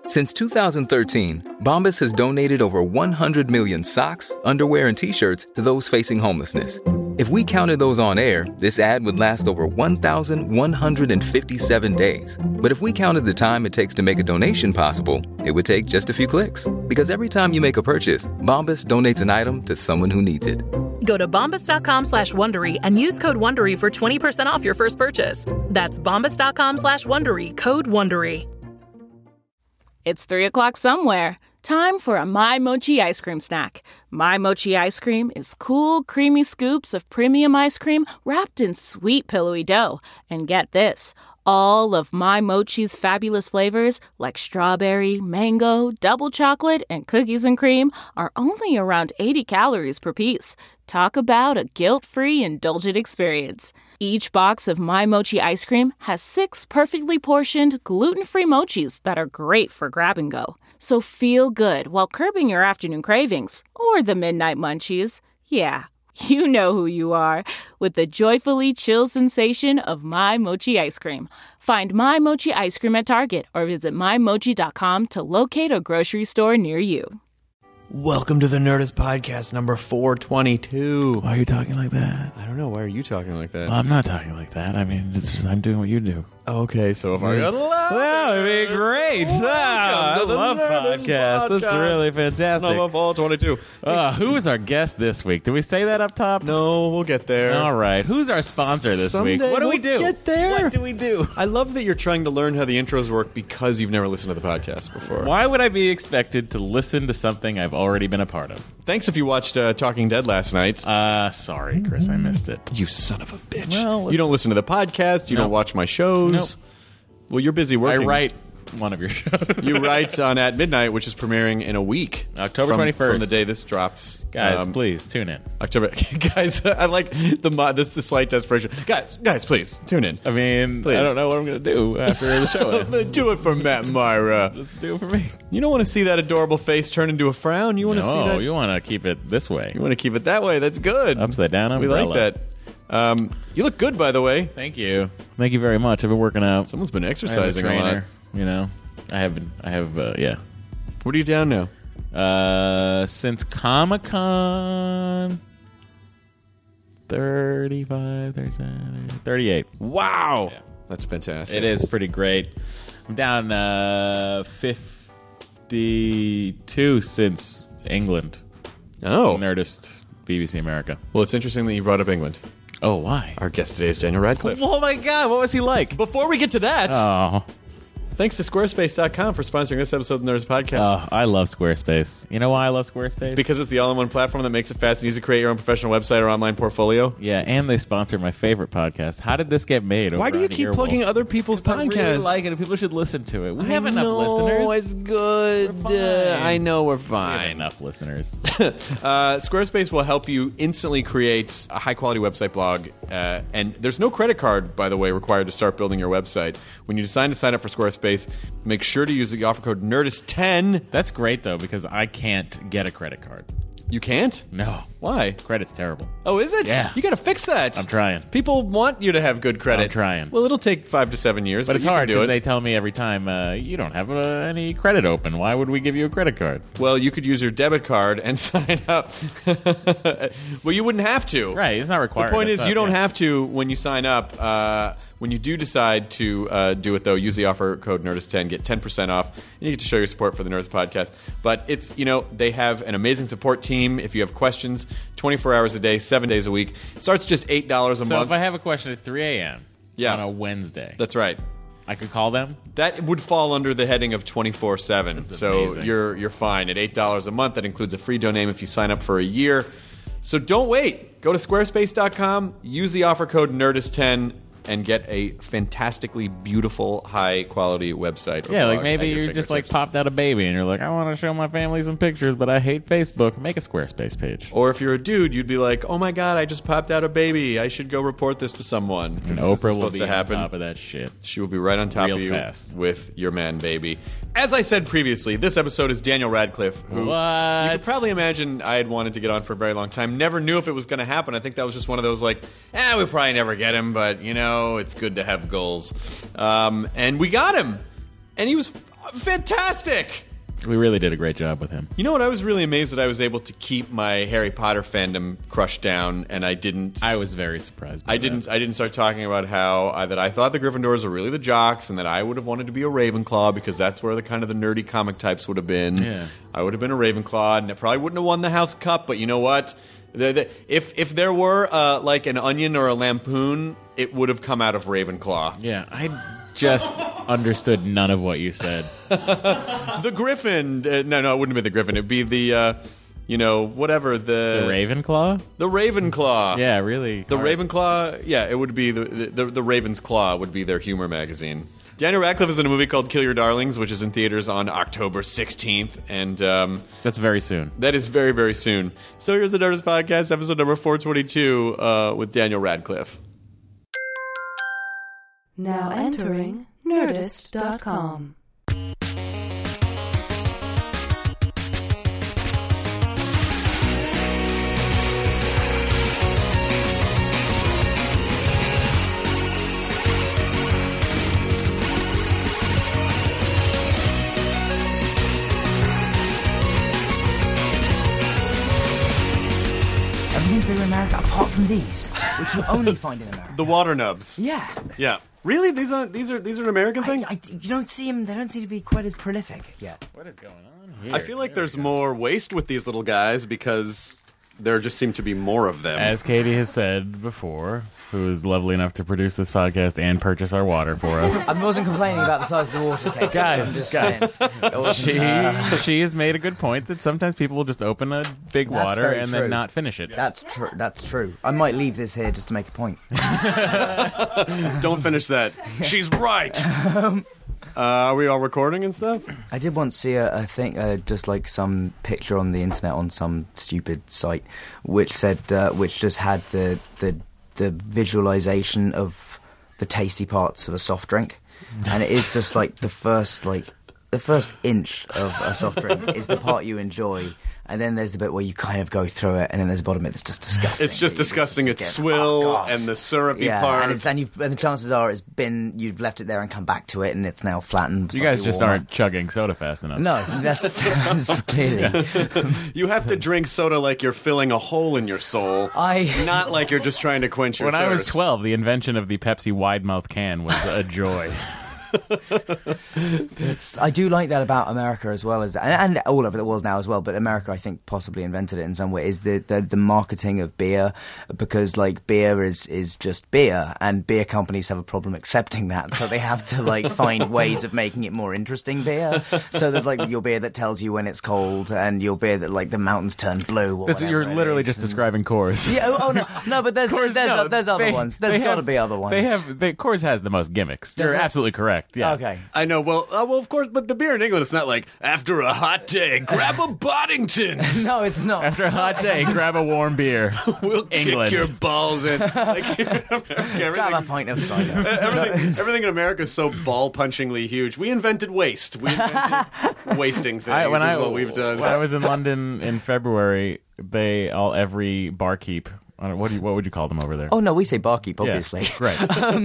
Since 2013, Bombas has donated over 100 million socks, underwear, and T-shirts to those facing homelessness. If we counted those on air, this ad would last over 1,157 days. But if we counted the time it takes to make a donation possible, it would take just a few clicks. Because every time you make a purchase, Bombas donates an item to someone who needs it. Go to bombas.com/Wondery and use code Wondery for 20% off your first purchase. That's bombas.com/Wondery, code Wondery. It's 3 o'clock somewhere. Time for a My Mochi ice cream snack. My Mochi ice cream is cool, creamy scoops of premium ice cream wrapped in sweet, pillowy dough. And get this, all of My Mochi's fabulous flavors, like strawberry, mango, double chocolate, and cookies and cream, are only around 80 calories per piece. Talk about a guilt-free, indulgent experience. Each box of My Mochi ice cream has 6 perfectly portioned, gluten-free mochis that are great for grab and go. So feel good while curbing your afternoon cravings, or the midnight munchies. Yeah, you know who you are, with the joyfully chill sensation of My Mochi ice cream. Find My Mochi ice cream at Target or visit MyMochi.com to locate a grocery store near you. Welcome to the Nerdist Podcast number 422. Why are you talking like that? I don't know. Why are you talking like that? Well, I'm not talking like that. I mean, it's just, I'm doing what you do. Okay, so if I got Well, it'd be great. I love podcasts. It's really fantastic. Number 422. Who is our guest this week? Did we say that up top? No, we'll get there. All right. Who's our sponsor this week? Someday What do we we'll do? Get there. What do we do? I love that you're trying to learn how the intros work because you've never listened to the podcast before. Why would I be expected to listen to something I've already been a part of? Thanks if you watched Talking Dead last night. Sorry, Chris, I missed it. You son of a bitch. Well, you don't listen to the podcast. You Nope. don't watch my shows. Nope. Well, you're busy working. I write one of your shows. You write on At Midnight, which is premiering in a week. October from 21st. From the day this drops. Guys, please, tune in. October. Guys, I like the slight desperation. Guys, please, tune in. I mean, Please. I don't know what I'm going to do after the show ends. Do it for Matt Myra. Just do it for me. You don't want to see that adorable face turn into a frown. You want to see No, that. you want to keep it this way. You want to keep it that way. That's good. Upside down We umbrella. like that. You look good, by the way. Thank you. Thank you very much. I've been working out. Someone's been I have exercising a a lot. trainer, you know. I have, yeah. What are you down now? Since Comic-Con 35, 37, 38. Wow. Yeah. That's fantastic. It is pretty great. I'm down 52 since England. Oh. Nerdist, BBC America. Well, it's interesting that you brought up England. Oh, why? Our guest today is Daniel Radcliffe. Oh, my God. What was he like? Before we get to that, Oh. thanks to Squarespace.com for sponsoring this episode of the Nerdist Podcast. Oh, I love Squarespace. You know why I love Squarespace? Because it's the all-in-one platform that makes it fast and easy to create your own professional website or online portfolio. Yeah, and they sponsor my favorite podcast. How did this get made? Why over do you on keep Earwolf? plugging other people's I really podcasts? like it. People should listen to it. We have I enough know, listeners. It's good. We're fine. I know we're We have fine. enough listeners. Squarespace will help you instantly create a high-quality website blog. And there's no credit card, by the way, required to start building your website. When you decide to sign up for Squarespace, make sure to use the offer code NERDIST10. That's great, though, because I can't get a credit card. You can't? No. Why? Credit's terrible. Oh, is it? Yeah. You got to fix that. I'm trying. People want you to have good credit. I'm trying. Well, it'll take 5 to 7 years, But it's you can hard do because it. they tell me every time, you don't have any credit open. Why would we give you a credit card? Well, you could use your debit card and sign up. Well, you wouldn't have to. Right, it's not required. The point is, That's you don't yeah. have to when you sign up. When you do decide to do it, though, use the offer code NERDIST10, get 10% off, and you get to show your support for the Nerdist Podcast. But it's, they have an amazing support team. If you have questions, 24 hours a day, 7 days a week. It starts just $8 a So month. if I have a question at 3 a.m. Yeah. on a Wednesday, That's right. I could call them? That would fall under the heading of 24/7. So amazing. you're fine at $8 a month. That includes a free domain if you sign up for a year. So don't wait. Go to squarespace.com, use the offer code NERDIST10, and get a fantastically beautiful, high-quality website. or Yeah, like blog maybe at your you just fingertips. popped out a baby and you're like, I want to show my family some pictures, but I hate Facebook. Make a Squarespace page. Or if you're a dude, you'd be like, oh my God, I just popped out a baby. I should go report this to someone. 'Cause And this isn't Oprah will supposed be to on happen. top of that shit. She will be right on top Real of you fast. with your man baby. As I said previously, this episode is Daniel Radcliffe, who What? you could probably imagine I had wanted to get on for a very long time. Never knew if it was going to happen. I think that was just one of those like, we'll probably never get him, but it's good to have goals. And we got him. And he was Fantastic! We really did a great job with him. You know what? I was really amazed that I was able to keep my Harry Potter fandom crushed down, and I didn't. I was very surprised by I didn't start talking about how that I thought the Gryffindors were really the jocks, and that I would have wanted to be a Ravenclaw because that's where the kind of the nerdy comic types would have been. Yeah. I would have been a Ravenclaw, and I probably wouldn't have won the House Cup. But you know what? If there were like an Onion or a Lampoon, it would have come out of Ravenclaw. Yeah, I just understood none of what you said. The Griffin. No, it wouldn't be the Griffin. It'd be the, whatever the Ravenclaw? The Ravenclaw. Yeah, really. The Ravenclaw. Yeah, it would be the Raven's Claw would be their humor magazine. Daniel Radcliffe is in a movie called Kill Your Darlings, which is in theaters on October 16th, and that's very soon. That is very, very soon. So here's the Nerdist Podcast, episode number 422, with Daniel Radcliffe. Now entering Nerdist.com. Everything's bigger in America apart from these, which you only find in America. The water nubs. Yeah. Yeah. Really? These are an American thing? You don't see them. They don't seem to be quite as prolific yet. What is going on here? I feel like there's more waste with these little guys because there just seem to be more of them. As Katie has said before, who is lovely enough to produce this podcast and purchase our water for us. I wasn't complaining about the size of the water, Kate. I'm just saying. She has made a good point that sometimes people will just open a big water and then not finish it. That's true. That's true. I might leave this here just to make a point. Don't finish that. She's right. Are we all recording and stuff? I did once see just like some picture on the internet on some stupid site, which said, which just had the visualization of the tasty parts of a soft drink, and it is just like the first inch of a soft drink is the part you enjoy. And then there's the bit where you kind of go through it, and then there's the bottom bit that's just disgusting. It's just disgusting. It's swill and the syrupy part. And the chances are you've left it there and come back to it, and it's now flattened. You guys just aren't chugging soda fast enough. No, that's clearly. You have to drink soda like you're filling a hole in your soul, not like you're just trying to quench your thirst. When I was 12, the invention of the Pepsi wide mouth can was a joy. I do like that about America as well as and all over the world now as well, but America I think possibly invented it in some way, is the marketing of beer, because like beer is just beer, and beer companies have a problem accepting that, so they have to like find ways of making it more interesting beer. So there's like your beer that tells you when it's cold, and your beer that like the mountains turn blue or you're literally just describing Coors. Yeah, no, but there's other ones. There's got to be other ones. Coors has the most gimmicks. You're absolutely correct. Yeah. Okay. I know. Well, of course, but the beer in England, it's not like, after a hot day, grab a Boddington's. No, it's not. After a hot day, grab a warm beer. We'll England. kick your balls in. Grab a pint of cider. Everything in America is so ball-punchingly huge. We invented waste. We invented wasting things. What we've done. When I was in London in February, every barkeep... What would you call them over there? Oh, no, we say barkeep, obviously. Yeah,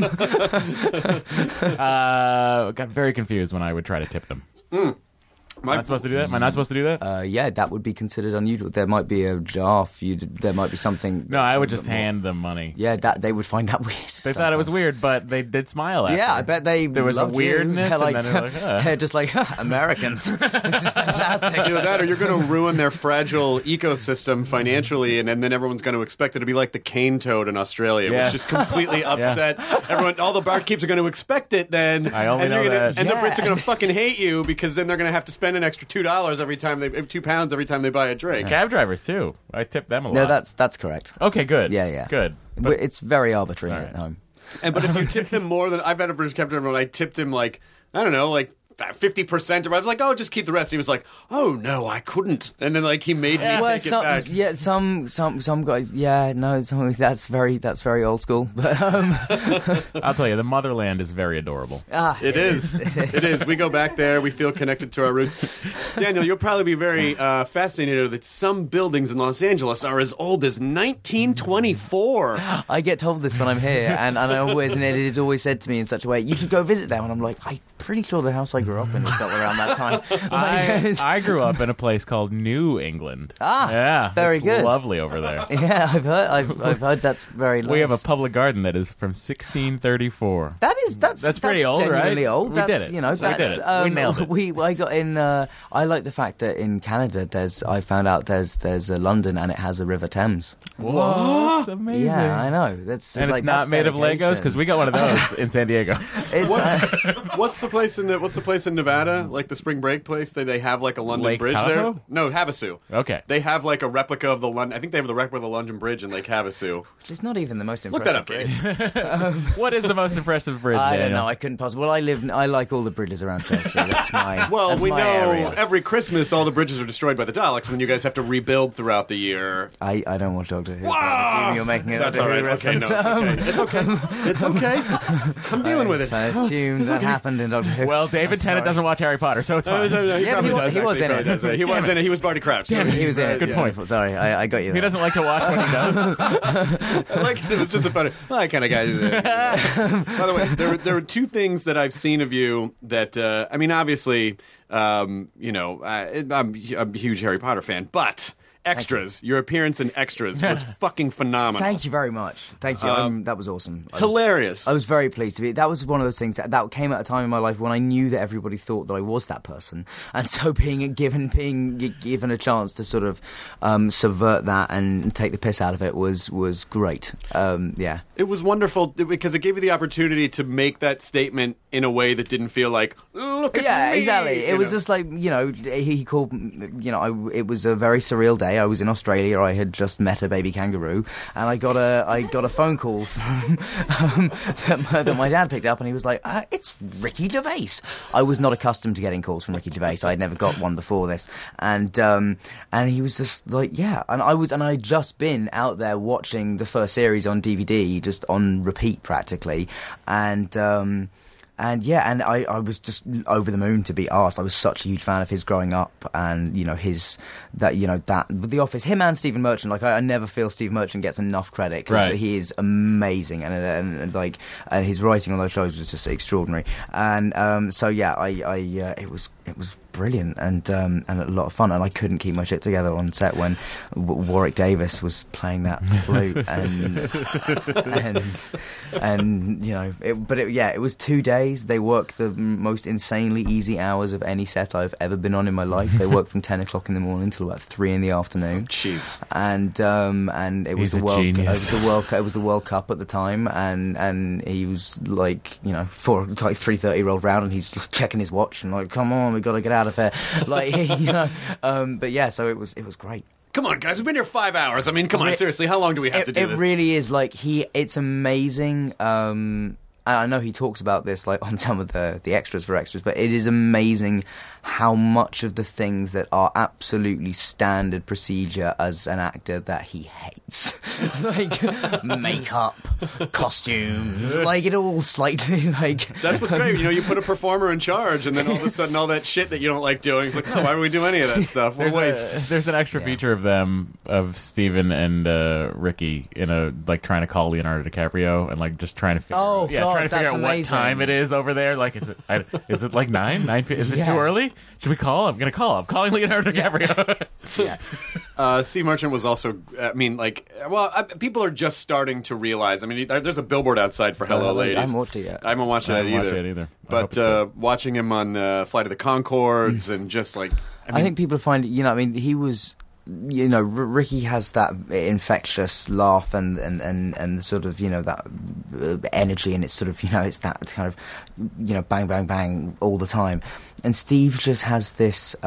right. Got very confused when I would try to tip them. Am I not supposed to do that? Am I not supposed to do that? Yeah, that would be considered unusual. There might be a jar. There might be something. No, I would just hand them money. Yeah, they would find that weird. They thought it was weird, but they did smile after. Yeah, I bet there was a weirdness. They're like, and then they're just like, Americans. This is fantastic. Either that, or you're going to ruin their fragile ecosystem financially, and then everyone's going to expect it to be like the cane toad in Australia, which is completely upset. Everyone, all the barkeeps are going to expect it. Then I only know that. And the Brits are going to fucking hate you, because then they're going to have to spend an extra $2 every time £2 every time they buy a drink. Cab drivers too. I tip them a lot. No, that's correct. Okay, good. Yeah. Good. But it's very arbitrary at home. But if you tip them more than I've had a British cab driver, and I tipped him like, I don't know, like 50%, or I was like, oh, just keep the rest. He was like, oh no, I couldn't. And then like he made me take it back. Yeah, some guys. Yeah, no, that's very old school. But I'll tell you, the motherland is very adorable. It is. We go back there. We feel connected to our roots. Daniel, you'll probably be very fascinated that some buildings in Los Angeles are as old as 1924. I get told this when I'm here, and it is always said to me in such a way, you should go visit them, and I'm like, pretty sure the house I grew up in was built around that time. I grew up in a place called New England. Yeah, very it's good. Lovely over there. Yeah, I've heard that's very nice. We have a public garden that is from 1634. That's pretty old, genuinely right? old. We did it. You know, So we did it. We nailed it. I got in. I like the fact that in Canada, I found out there's a London and it has a River Thames. What? That's amazing. Yeah, I know. That's and like, it's not that's made of dedication. Legos because we got one of those in San Diego. It's, What's the place in Nevada? Like the spring break place? They have like a London Lake Bridge Tahoe? there? No, Havasu. Okay. They have like a replica of the London. I think they have the replica of the London Bridge in Lake Havasu. it's not even the most Look that impressive up, bridge. What is the most impressive bridge, I don't Daniel? know. I couldn't possibly. Well, I like all the bridges around Chelsea. That's my. Well, that's we my know area. every Christmas all the bridges are destroyed by the Daleks, and then you guys have to rebuild throughout the year. I don't watch Doctor Who. I'm assuming you're making it. That's all right. Okay, no, it's okay. It's okay. I'm dealing with it. I assume that happened in Doctor Who. Well, David Tennant doesn't watch Harry Potter, so it's fine. Yeah, but he was in it. He was in it. He was Barty Crouch. Damn it. He was in it. Good point. Sorry, I got you. He there. doesn't like to watch what he does. Like it was just a funny. Well, I kind of got it. By the way, there are two things that I've seen of you that I mean, obviously, I'm a huge Harry Potter fan, but. Extras. Your appearance in Extras was fucking phenomenal. Thank you very much. Thank you. That was awesome. Hilarious. I was very pleased to be. That was one of those things that came at a time in my life when I knew that everybody thought that I was that person, and so being given a chance to sort of subvert that and take the piss out of it was great. Yeah, it was wonderful because it gave you the opportunity to make that statement in a way that didn't feel like look at me. Yeah, exactly. It was just like he called. It was a very surreal day. I was in Australia. I had just met a baby kangaroo, and I got a phone call from, that my dad picked up, and he was like, "It's Ricky Gervais." I was not accustomed to getting calls from Ricky Gervais. I had never got one before this, and he was just like, "Yeah," and I'd just been out there watching the first series on DVD, just on repeat practically, And I was just over the moon to be asked. I was such a huge fan of his growing up, and that The Office, him and Stephen Merchant. Like I never feel Steve Merchant gets enough credit because he is amazing, and his writing on those shows was just extraordinary. And so yeah, it was brilliant and a lot of fun, and I couldn't keep my shit together on set when Warwick Davis was playing that flute, it was 2 days. They worked the most insanely easy hours of any set I've ever been on in my life. They worked from 10 o'clock in the morning till about 3 in the afternoon. Jeez. And it was the World Cup at the time, and he was like 3:30 rolled round, and he's just checking his watch and like, come on, we got to get out of here, but yeah, so it was great. Come on, guys, we've been here 5 hours. I mean, come on, seriously, how long do we have to do this? It really is like it's amazing. I know he talks about this like on some of the extras for Extras, but it is amazing how much of the things that are absolutely standard procedure as an actor that he hates, like makeup, costumes, like it all slightly like. That's what's great. You put a performer in charge, and then all of a sudden, all that shit that you don't like doing, it's like, no, why do we do any of that stuff? There's an extra feature of Steven and Ricky trying to call Leonardo DiCaprio and like just trying to figure out what time it is over there. Like, is it like 9? Is it too early? Should we call? I'm calling Leonardo DiCaprio. Yeah. Steve Merchant was also, people are just starting to realize. I mean, there's a billboard outside for Hello Ladies. I haven't watched it yet. I haven't watched it either. But watching him on Flight of the Conchords and just like... I think people find, he was... Ricky has that infectious laugh and sort of that energy, and it's sort of it's that kind of bang bang bang all the time, and Steve just has this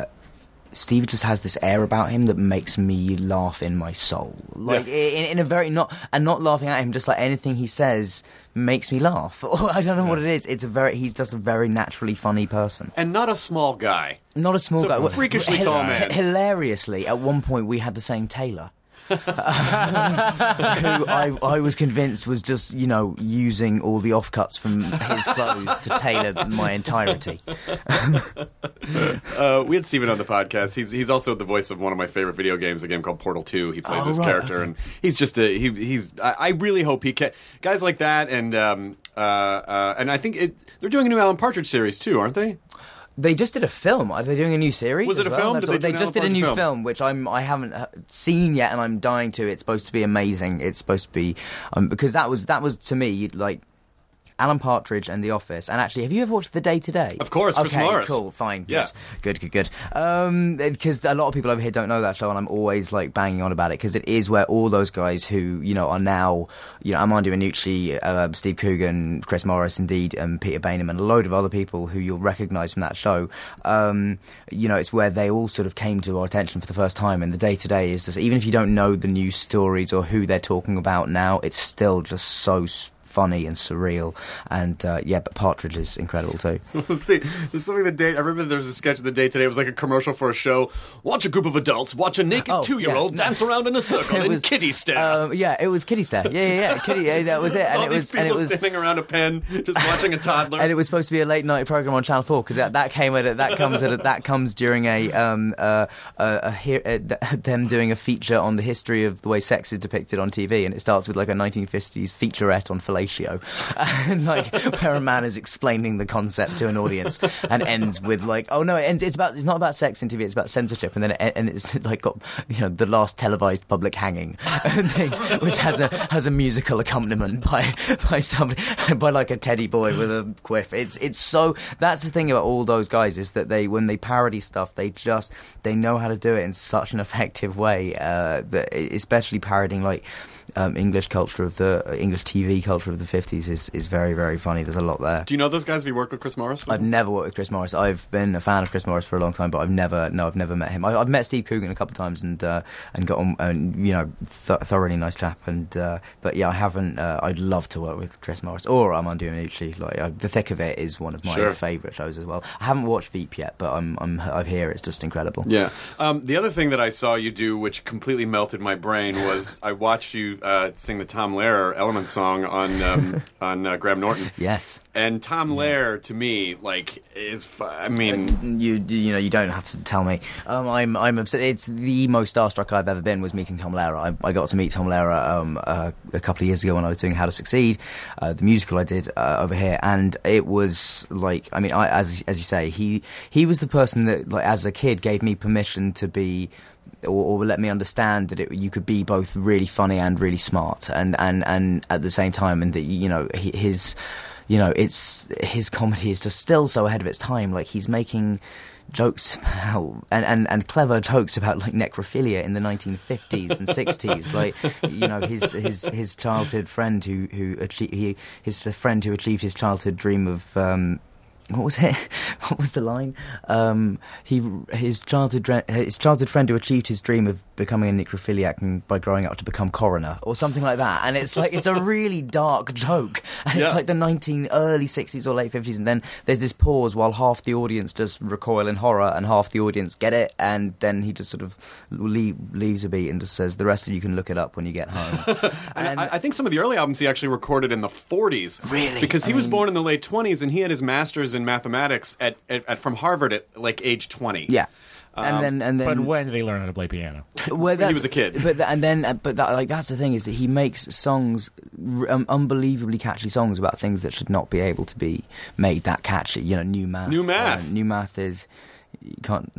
air about him that makes me laugh in my soul, like in a very not laughing at him, just like anything he says makes me laugh. I don't know what it is. He's just a very naturally funny person. And not a small guy. Not a small guy. Freakishly tall man. Hilariously, at one point we had the same tailor. Who I was convinced was just, using all the offcuts from his clothes to tailor my entirety. We had Steven on the podcast. He's also the voice of one of my favorite video games, a game called Portal 2. He plays this character, and he's just I really hope he can. Guys like that, and and I think they're doing a new Alan Partridge series too, aren't they? They just did a film. Are they doing a new series? Was it a well? film? They just did a new film, which I haven't seen yet, and I'm dying to. It's supposed to be amazing. It's supposed to be because that was to me like Alan Partridge and The Office. And actually, have you ever watched The Day Today? Of course, Chris Morris. Cool, fine, yeah. Good. Because a lot of people over here don't know that show, and I'm always like banging on about it because it is where all those guys who are now Armando Iannucci, Steve Coogan, Chris Morris, indeed, and Peter Bainham, and a load of other people who you'll recognise from that show. It's where they all sort of came to our attention for the first time. And The Day Today is just, even if you don't know the news stories or who they're talking about now, it's still just so funny and surreal, and but Partridge is incredible too. Let's see, there's something I remember there's a sketch of The Day Today. It was like a commercial for a show. Watch a group of adults watch a naked 2-year-old dance around in a circle in kiddie stare. It was kiddie stare. Yeah, kiddie. Yeah, that was it. And it was standing around a pen, just watching a toddler. And it was supposed to be a late night program on Channel 4 because that comes during them doing a feature on the history of the way sex is depicted on TV, and it starts with like a 1950s featurette on fellatio, and like where a man is explaining the concept to an audience, and ends with like, oh no, it's not about sex in TV, it's about censorship, and then it's like got the last televised public hanging, which has a musical accompaniment by somebody, by like a teddy boy with a quiff. It's so, that's the thing about all those guys, is that when they parody stuff, they know how to do it in such an effective way, that especially parodying like English TV culture of the 50s is very, very funny. There's a lot there. Do you know those guys? Have you worked with Chris Morris? I've never worked with Chris Morris. I've been a fan of Chris Morris for a long time, but I've never met him. I've met Steve Coogan a couple of times and got on, and thoroughly nice chap. And but yeah, I haven't. I'd love to work with Chris Morris or Armando Iannucci. Like The Thick of It is one of my favourite shows as well. I haven't watched Veep yet, but I hear it's just incredible. Yeah. The other thing that I saw you do, which completely melted my brain, was I watched you sing the Tom Lehrer Element song on Graham Norton. Yes. And Tom Lehrer, to me, like, is. I mean, you don't have to tell me. I'm upset. It's the most starstruck I've ever been was meeting Tom Lehrer. I got to meet Tom Lehrer a couple of years ago when I was doing How to Succeed, the musical I did over here, and it was like, I mean, as you say, he was the person that, like, as a kid, gave me permission to be. Or let me understand that you could be both really funny and really smart, and at the same time, and that his comedy is just still so ahead of its time. Like, he's making jokes about and clever jokes about like necrophilia in the 1950s and 60s. Like, his childhood friend who achieved his childhood dream of. What was it? What was the line? His childhood friend who achieved his dream of becoming a necrophiliac by growing up to become coroner, or something like that. And it's like, it's a really dark joke. And it's like the early 60s or late 50s, and then there's this pause while half the audience just recoil in horror and half the audience get it, and then he just sort of leaves a beat and just says, the rest of you can look it up when you get home. And I think some of the early albums he actually recorded in the 40s. Really? Because he was born in the late 20s, and he had his master's in mathematics from Harvard at like age 20. Yeah. And then. But when did he learn how to play piano? Well, when he was a kid. But that's the thing, is that he makes songs, unbelievably catchy songs about things that should not be able to be made that catchy. New Math. New Math is. You can't.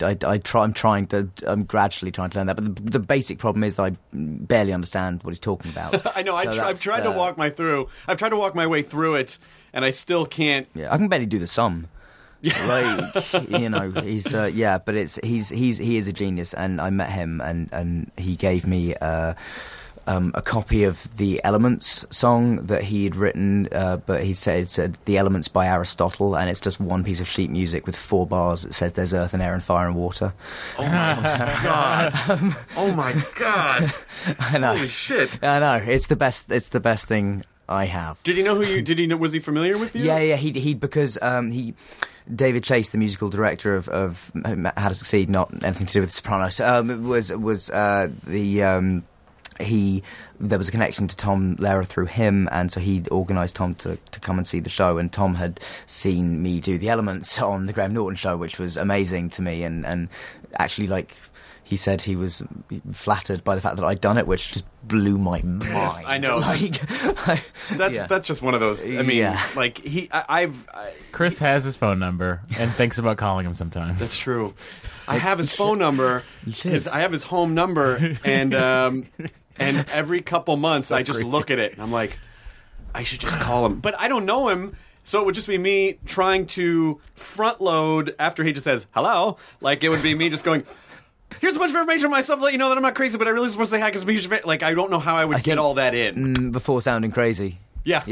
I'm gradually trying to learn that, but the basic problem is that I barely understand what he's talking about. I know. I've tried to walk my way through it, and I still can't. Yeah, I can barely do the sum. Like, he's but he is a genius, and I met him, and he gave me a copy of the Elements song that he had written, but he said it's The Elements by Aristotle, and it's just one piece of sheet music with 4 bars that says there's earth and air and fire and water. Oh my god! Oh my god! I know. Holy shit! I know. It's the best thing I have. Did he know who you? Did he know? Was he familiar with you? Yeah. He because David Chase, the musical director of How to Succeed, not anything to do with The Sopranos, he there was a connection to Tom Lehrer through him, and so he organised Tom to come and see the show, and Tom had seen me do the Elements on the Graham Norton show, which was amazing to me, and actually, like, he said he was flattered by the fact that I'd done it, which just blew my mind. I know. Like, that's just one of those. I mean, like Chris has his phone number and thinks about calling him sometimes. That's true. I have his phone number. I have his home number, and every couple months I just look at it and I'm like, I should just call him, but I don't know him. So it would just be me trying to front load after he just says hello. Like, it would be me just going, here's a bunch of information on myself to let you know that I'm not crazy, but I really just want to say hi because I'm a huge fan. Like, I don't know how I would get all that in. Before sounding crazy. Yeah.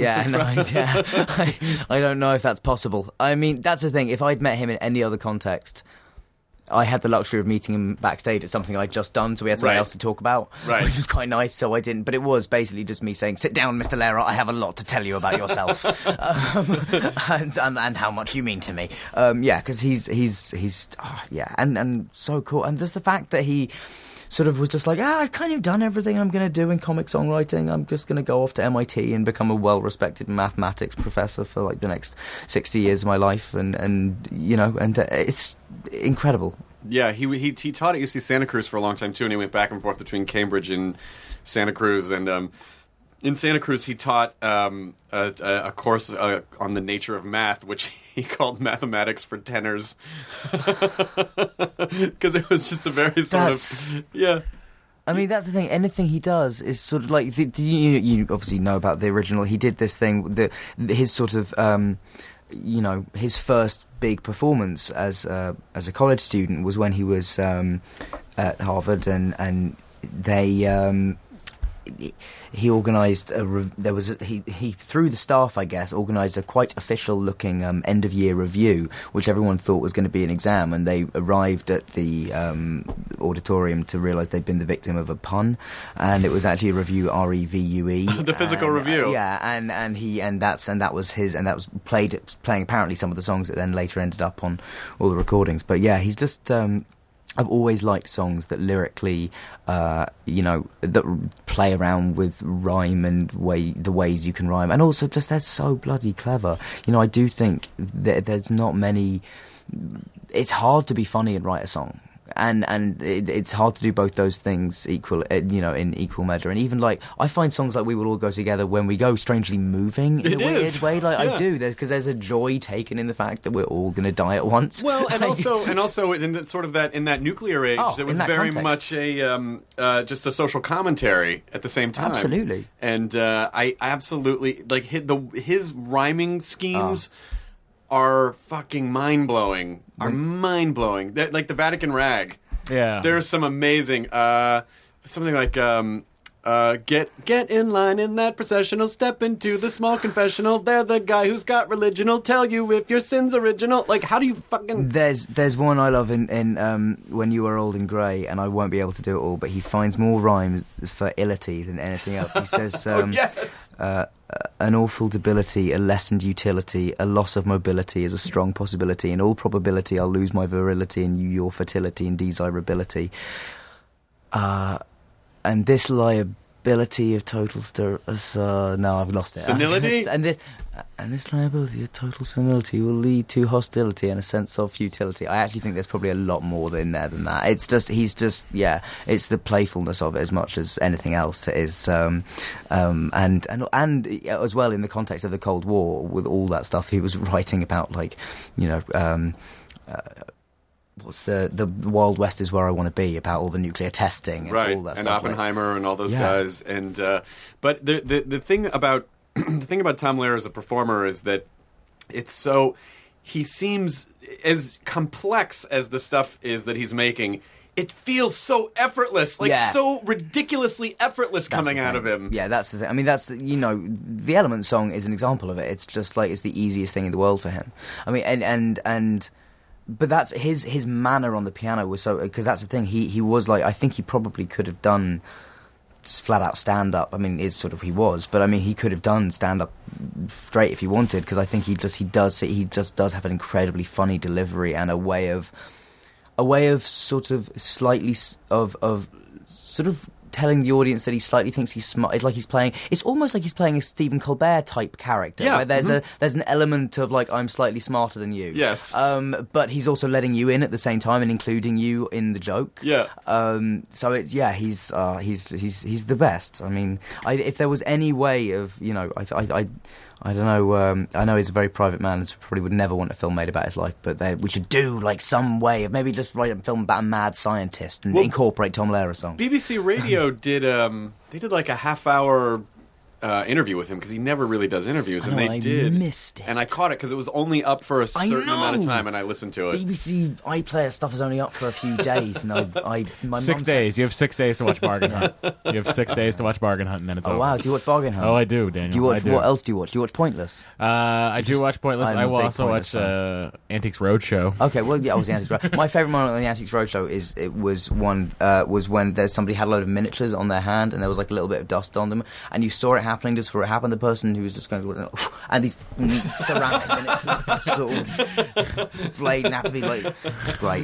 I don't know if that's possible. I mean, that's the thing. If I'd met him in any other context, I had the luxury of meeting him backstage at something I'd just done, so we had something else to talk about, which was quite nice, so I didn't. But it was basically just me saying, sit down, Mr. Lehrer, I have a lot to tell you about yourself, and how much you mean to me. Because he's and so cool. And there's the fact that he sort of was just like, I've kind of done everything I'm going to do in comic songwriting. I'm just going to go off to MIT and become a well-respected mathematics professor for like the next 60 years of my life, and it's incredible. Yeah, he taught at UC Santa Cruz for a long time too, and he went back and forth between Cambridge and Santa Cruz, and in Santa Cruz he taught a course on the nature of math, which he called Mathematics for Tenors, because it was just a very sort of I mean, that's the thing. Anything he does is sort of like you obviously know about the original. He did this thing, his sort of his first big performance as a college student was when he was at Harvard, and they he organised he through the staff, I guess, organised a quite official looking end of year review, which everyone thought was going to be an exam, and they arrived at the auditorium to realise they'd been the victim of a pun, and it was actually a review, REVUE, the physical review. That was playing apparently some of the songs that then later ended up on all the recordings. But yeah, he's just I've always liked songs that lyrically, that play around with rhyme and the ways you can rhyme, and also just they're so bloody clever. I do think that there's not many. It's hard to be funny and write a song. And it's hard to do both those things in equal measure. And even like I find songs like "We Will All Go Together" when we go strangely moving in a weird way. Like I do, there's a joy taken in the fact that we're all going to die at once. Well, and also in sort of in that nucler age, there was very much a just a social commentary at the same time. Absolutely. And I absolutely like his rhyming schemes. Are fucking mind-blowing. Mind-blowing. Like the Vatican Rag. Yeah. There's some amazing, something like, get in line in that processional, step into the small confessional, they're the guy who's got religion'll tell you if your sin's original. Like, how do you fucking... There's one I love in When You Are Old and Grey, and I won't be able to do it all, but he finds more rhymes for illity than anything else. He says... yes! An awful debility, a lessened utility, a loss of mobility is a strong possibility. In all probability, I'll lose my virility and you your fertility and desirability. And this liability of total no, I've lost it. Senility? And this liability of total senility will lead to hostility and a sense of futility. I actually think there's probably a lot more in there than that. It's just, it's the playfulness of it as much as anything else is. And as well in the context of the Cold War, with all that stuff he was writing about, like, what's the Wild West is where I want to be, about all the nuclear testing and all that stuff. And Oppenheimer and all those guys. And but the thing about the thing about Tom Lehrer as a performer is that he seems as complex as the stuff is that he's making. It feels so effortless, so ridiculously effortless coming out of him. Yeah, that's the thing. I mean, the Element song is an example of it. It's just like it's the easiest thing in the world for him. I mean, and but that's his manner on the piano was so, because that's the thing. He was like, I think he probably could have done flat out stand up. I mean, he was, but I mean, he could have done stand up straight if he wanted, because I think he just does have an incredibly funny delivery and a way of sort of slightly of sort of telling the audience that he slightly thinks he's smart. It's like he's playing. It's almost like he's playing a Stephen Colbert type character. Yeah. Where there's an element of like, I'm slightly smarter than you. Yes. But he's also letting you in at the same time and including you in the joke. Yeah. So it's he's the best. I mean, if there was any way of, you know, I don't know. I know he's a very private man and probably would never want a film made about his life, but we should do like some way of maybe just write a film about a mad scientist and incorporate Tom Lehrer songs. BBC Radio did they did like a half-hour interview with him because he never really does interviews, and I missed it. And I caught it because it was only up for a certain amount of time, and I listened to it. BBC iPlayer stuff is only up for a few days, and my 6 days. You have 6 days to watch Bargain Hunt. You have 6 days to watch Bargain Hunt, and then it's over. Oh wow! Do you watch Bargain Hunt? Oh, I do, Daniel. Do you watch, what else do you watch? Do you watch Pointless? I do watch Pointless. I will also watch Antiques Roadshow. Okay, well, yeah, I was the Antiques Roadshow. My favourite moment on the Antiques Roadshow was when somebody had a load of miniatures on their hand, and there was like a little bit of dust on them, and you saw it happening just before it happened. The person who was just going to, and these ceramic miniatures sort of blade and have to be like great.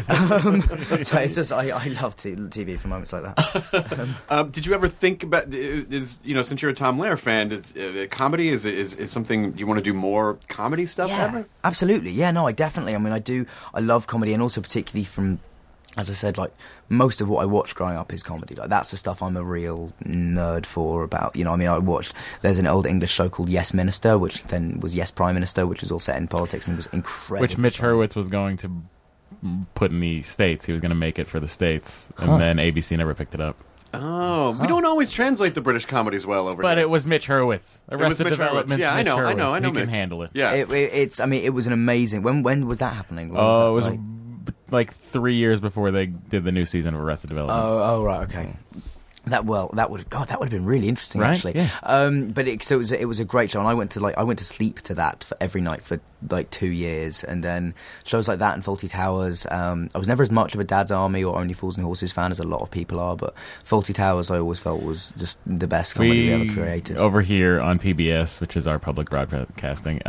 So it's just I love TV for moments like that. Did you ever think about since you're a Tom Lehrer fan, comedy is something you want to do more comedy stuff? Yeah, ever? absolutely. Yeah, no, I definitely. I mean, I love comedy, and also particularly from, as I said, like most of what I watched growing up is comedy. Like that's the stuff I'm a real nerd for. About, you know, I mean, there's an old English show called Yes Minister, which then was Yes Prime Minister, which was all set in politics and was incredible. Which Mitch Hurwitz was going to put in the States. He was going to make it for the States, and then ABC never picked it up. Oh, we don't always translate the British comedies well over here. But it was Mitch Hurwitz. Arrested Development. Yeah, I know. He Mitch can handle it. Yeah, it was an amazing. When was that happening? It was like 3 years before they did the new season of Arrested Development. Oh, right, okay. That would have been really interesting, right? Actually. Yeah. But it was a great show, and I went to sleep to that every night for like 2 years, and then shows like that and Fawlty Towers. I was never as much of a Dad's Army or Only Fools and Horses fan as a lot of people are, but Fawlty Towers I always felt was just the best comedy we ever created. Over here on PBS, which is our public broadcasting,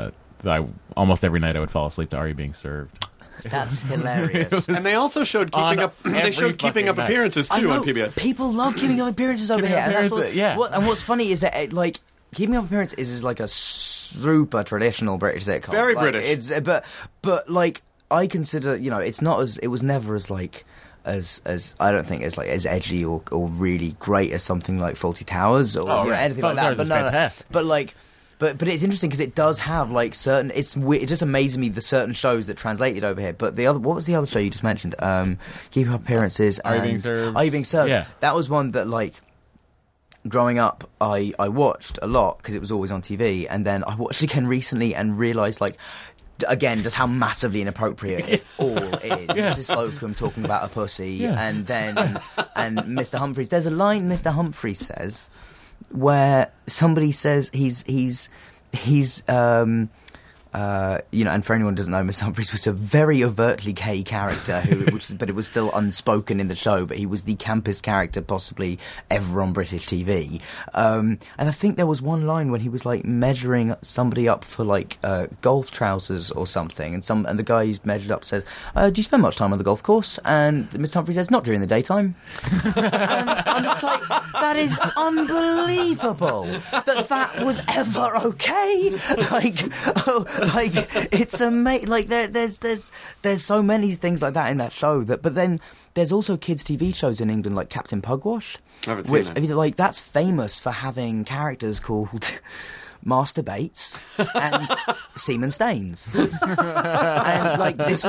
almost every night I would fall asleep to Are You Being Served? That's hilarious. And they also showed Keeping Up. They showed Keeping Up Appearances too on PBS. People love Keeping Up Appearances over here. And what's funny is that like Keeping Up Appearances is like a super traditional British sitcom. Very like, British. But like I consider, you know, it was never as like as I don't think as like as edgy or really great as something like Fawlty Towers or anything like that. But fantastic. But like. But it's interesting because it does have like certain. It just amazes me the certain shows that translated over here. But what was the other show you just mentioned? Keeping Up Appearances. Are You Being Served? Are You Being Served? Yeah, that was one that like growing up I watched a lot because it was always on TV, and then I watched it again recently and realised like. Again, just how massively inappropriate it all is. Yeah. Mrs. Slocum talking about a pussy, and then and Mr. Humphreys. There's a line Mr. Humphreys says where somebody says he's you know, and for anyone who doesn't know, Mr. Humphreys was a very overtly gay character but it was still unspoken in the show, but he was the campest character possibly ever on British TV. And I think there was one line when he was like measuring somebody up for like golf trousers or something, and the guy he's measured up says, do you spend much time on the golf course? And Mr. Humphreys says, not during the daytime. And I'm just like, that is unbelievable that was ever okay. It's amazing. Like there's so many things like that in that show. But then there's also kids' TV shows in England like Captain Pugwash, I haven't seen that. Like that's famous for having characters called Master Bates and Seaman Staines. And like this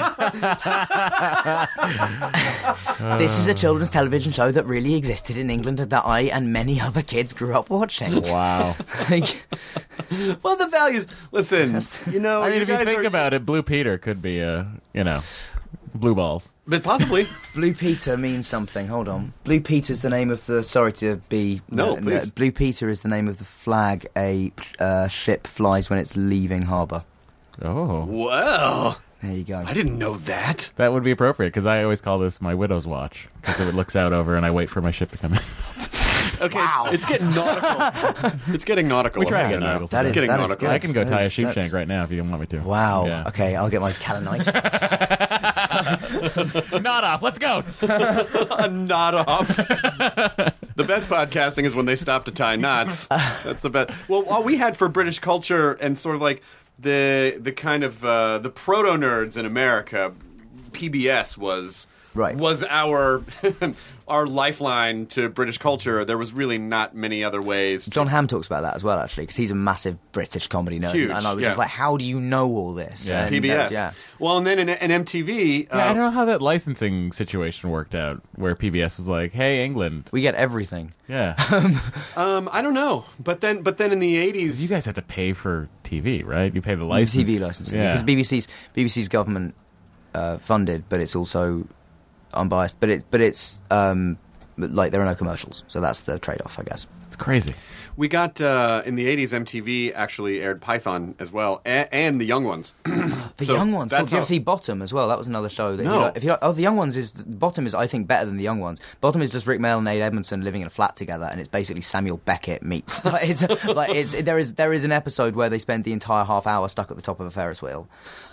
is a children's television show that really existed in England and that I and many other kids grew up watching. Wow. Well, the values. Listen, you know, I mean, if you think about it, Blue Peter could be blue balls. But possibly. Blue Peter means something. Hold on. Blue Peter's the name of the... Sorry to be... No, please. Blue Peter is the name of the flag a ship flies when it's leaving harbour. Oh. Well. There you go. I didn't know that. That would be appropriate, because I always call this my widow's watch, because it looks out over and I wait for my ship to come in. Okay, wow. It's getting nautical. It's getting nautical. We try to get nautical. It's getting nautical. I can go tie a sheepshank right now if you want me to. Wow. Yeah. Okay, I'll get my Calanite. Nod off. Let's go. A nod off. The best podcasting is when they stop to tie knots. That's the best. Well, all we had for British culture and sort of like the kind of the proto nerds in America, PBS was our our lifeline to British culture. There was really not many other ways. John Hamm talks about that as well, actually, because he's a massive British comedy nerd. Huge, and I was just like, how do you know all this? Yeah. And, PBS. Well, and then in MTV... I don't know how that licensing situation worked out, where PBS was like, hey, England. we get everything. Yeah. I don't know. But then in the 80s... You guys have to pay for TV, right? You pay the license. TV licensing. Yeah. Because BBC's government funded, but it's also unbiased. But it's like there are no commercials, so that's the trade-off, I guess. It's crazy. We got, in the 80s, MTV actually aired Python as well, and The Young Ones. The Young Ones. Did you ever see Bottom as well? That was another show. That No. The Young Ones Bottom is, I think, better than The Young Ones. Bottom is just Rick Mayall and Nate Edmondson living in a flat together, and it's basically Samuel Beckett meets... there is an episode where they spend the entire half hour stuck at the top of a Ferris wheel.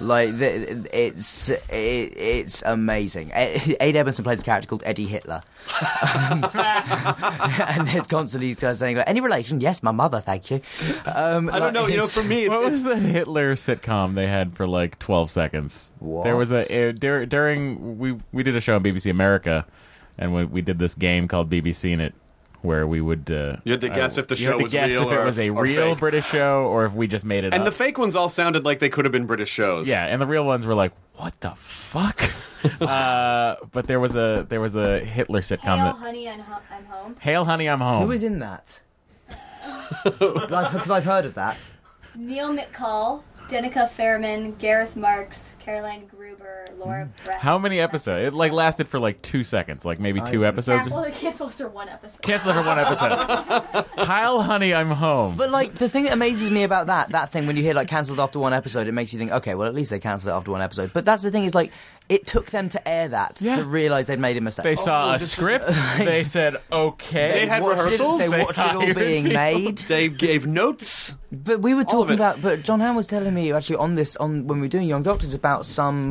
It's amazing. Nate Edmondson plays a character called Eddie Hitler. And it's constantly saying, any relation? Yes, my mother, thank you. I don't know. For me, What was the Hitler sitcom they had for like 12 seconds? What? There was during we did a show on BBC America, and we did this game called BBC It, where we would you had to guess if the show was real if it was a real fake. British show or if we just made it And up. the fake ones all sounded like they could have been British shows. Yeah, and the real ones were like, what the fuck? But there was a Hitler sitcom. Hail, honey, I'm home. Hail, honey, I'm home. Who is in that? Because I've heard of that. Neil McCall, Danica Fairman, Gareth Marks, Caroline Gruber, Laura Brett. How many episodes? It lasted for 2 seconds, maybe 2 episodes. Well, they canceled after one episode. Cancel for one episode. Hail, honey, I'm home. But the thing that amazes me about that thing, when you hear cancelled after one episode, it makes you think, okay, well at least they cancelled it after one episode. But that's the thing, is it took them to air that to realise they'd made a mistake. They saw a script. They said, okay. They had rehearsals. They watched it all being made. They gave notes. But we were talking about. But John Hamm was telling me actually on when we were doing Young Doctors about some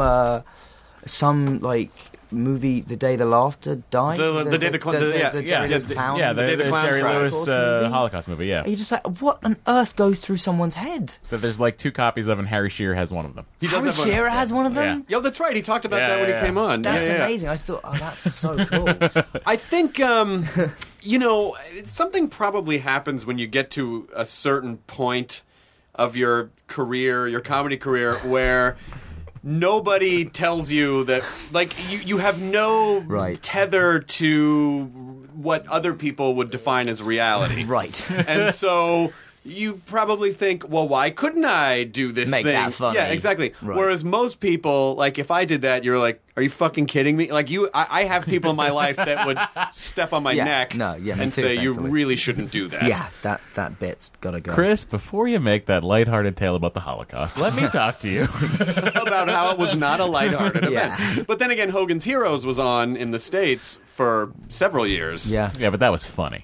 movie, The Day the Laughter Died. The Day the Clown. The Jerry Lewis Clown. Yeah, the Jerry Lewis Holocaust movie. Yeah. You're just what on earth goes through someone's head? That there's 2 copies of, and Harry Shearer has one of them. Harry Shearer has one of them. Yeah, that's right. He talked about that when he came on. That's amazing. I thought, that's so cool. I think something probably happens when you get to a certain point of your career, your comedy career, where nobody tells you that, you have no tether to what other people would define as reality. Right. And so you probably think, well, why couldn't I do this Make thing? that funny. Yeah, exactly. Right. Whereas most people, if I did that, you're like, are you fucking kidding me? I have people in my life that would step on my neck and say, you really shouldn't do that. Yeah, that bit's gotta go. Chris, before you make that lighthearted tale about the Holocaust, let me talk to you about how it was not a lighthearted event. But then again, Hogan's Heroes was on in the States for several years. Yeah, but that was funny.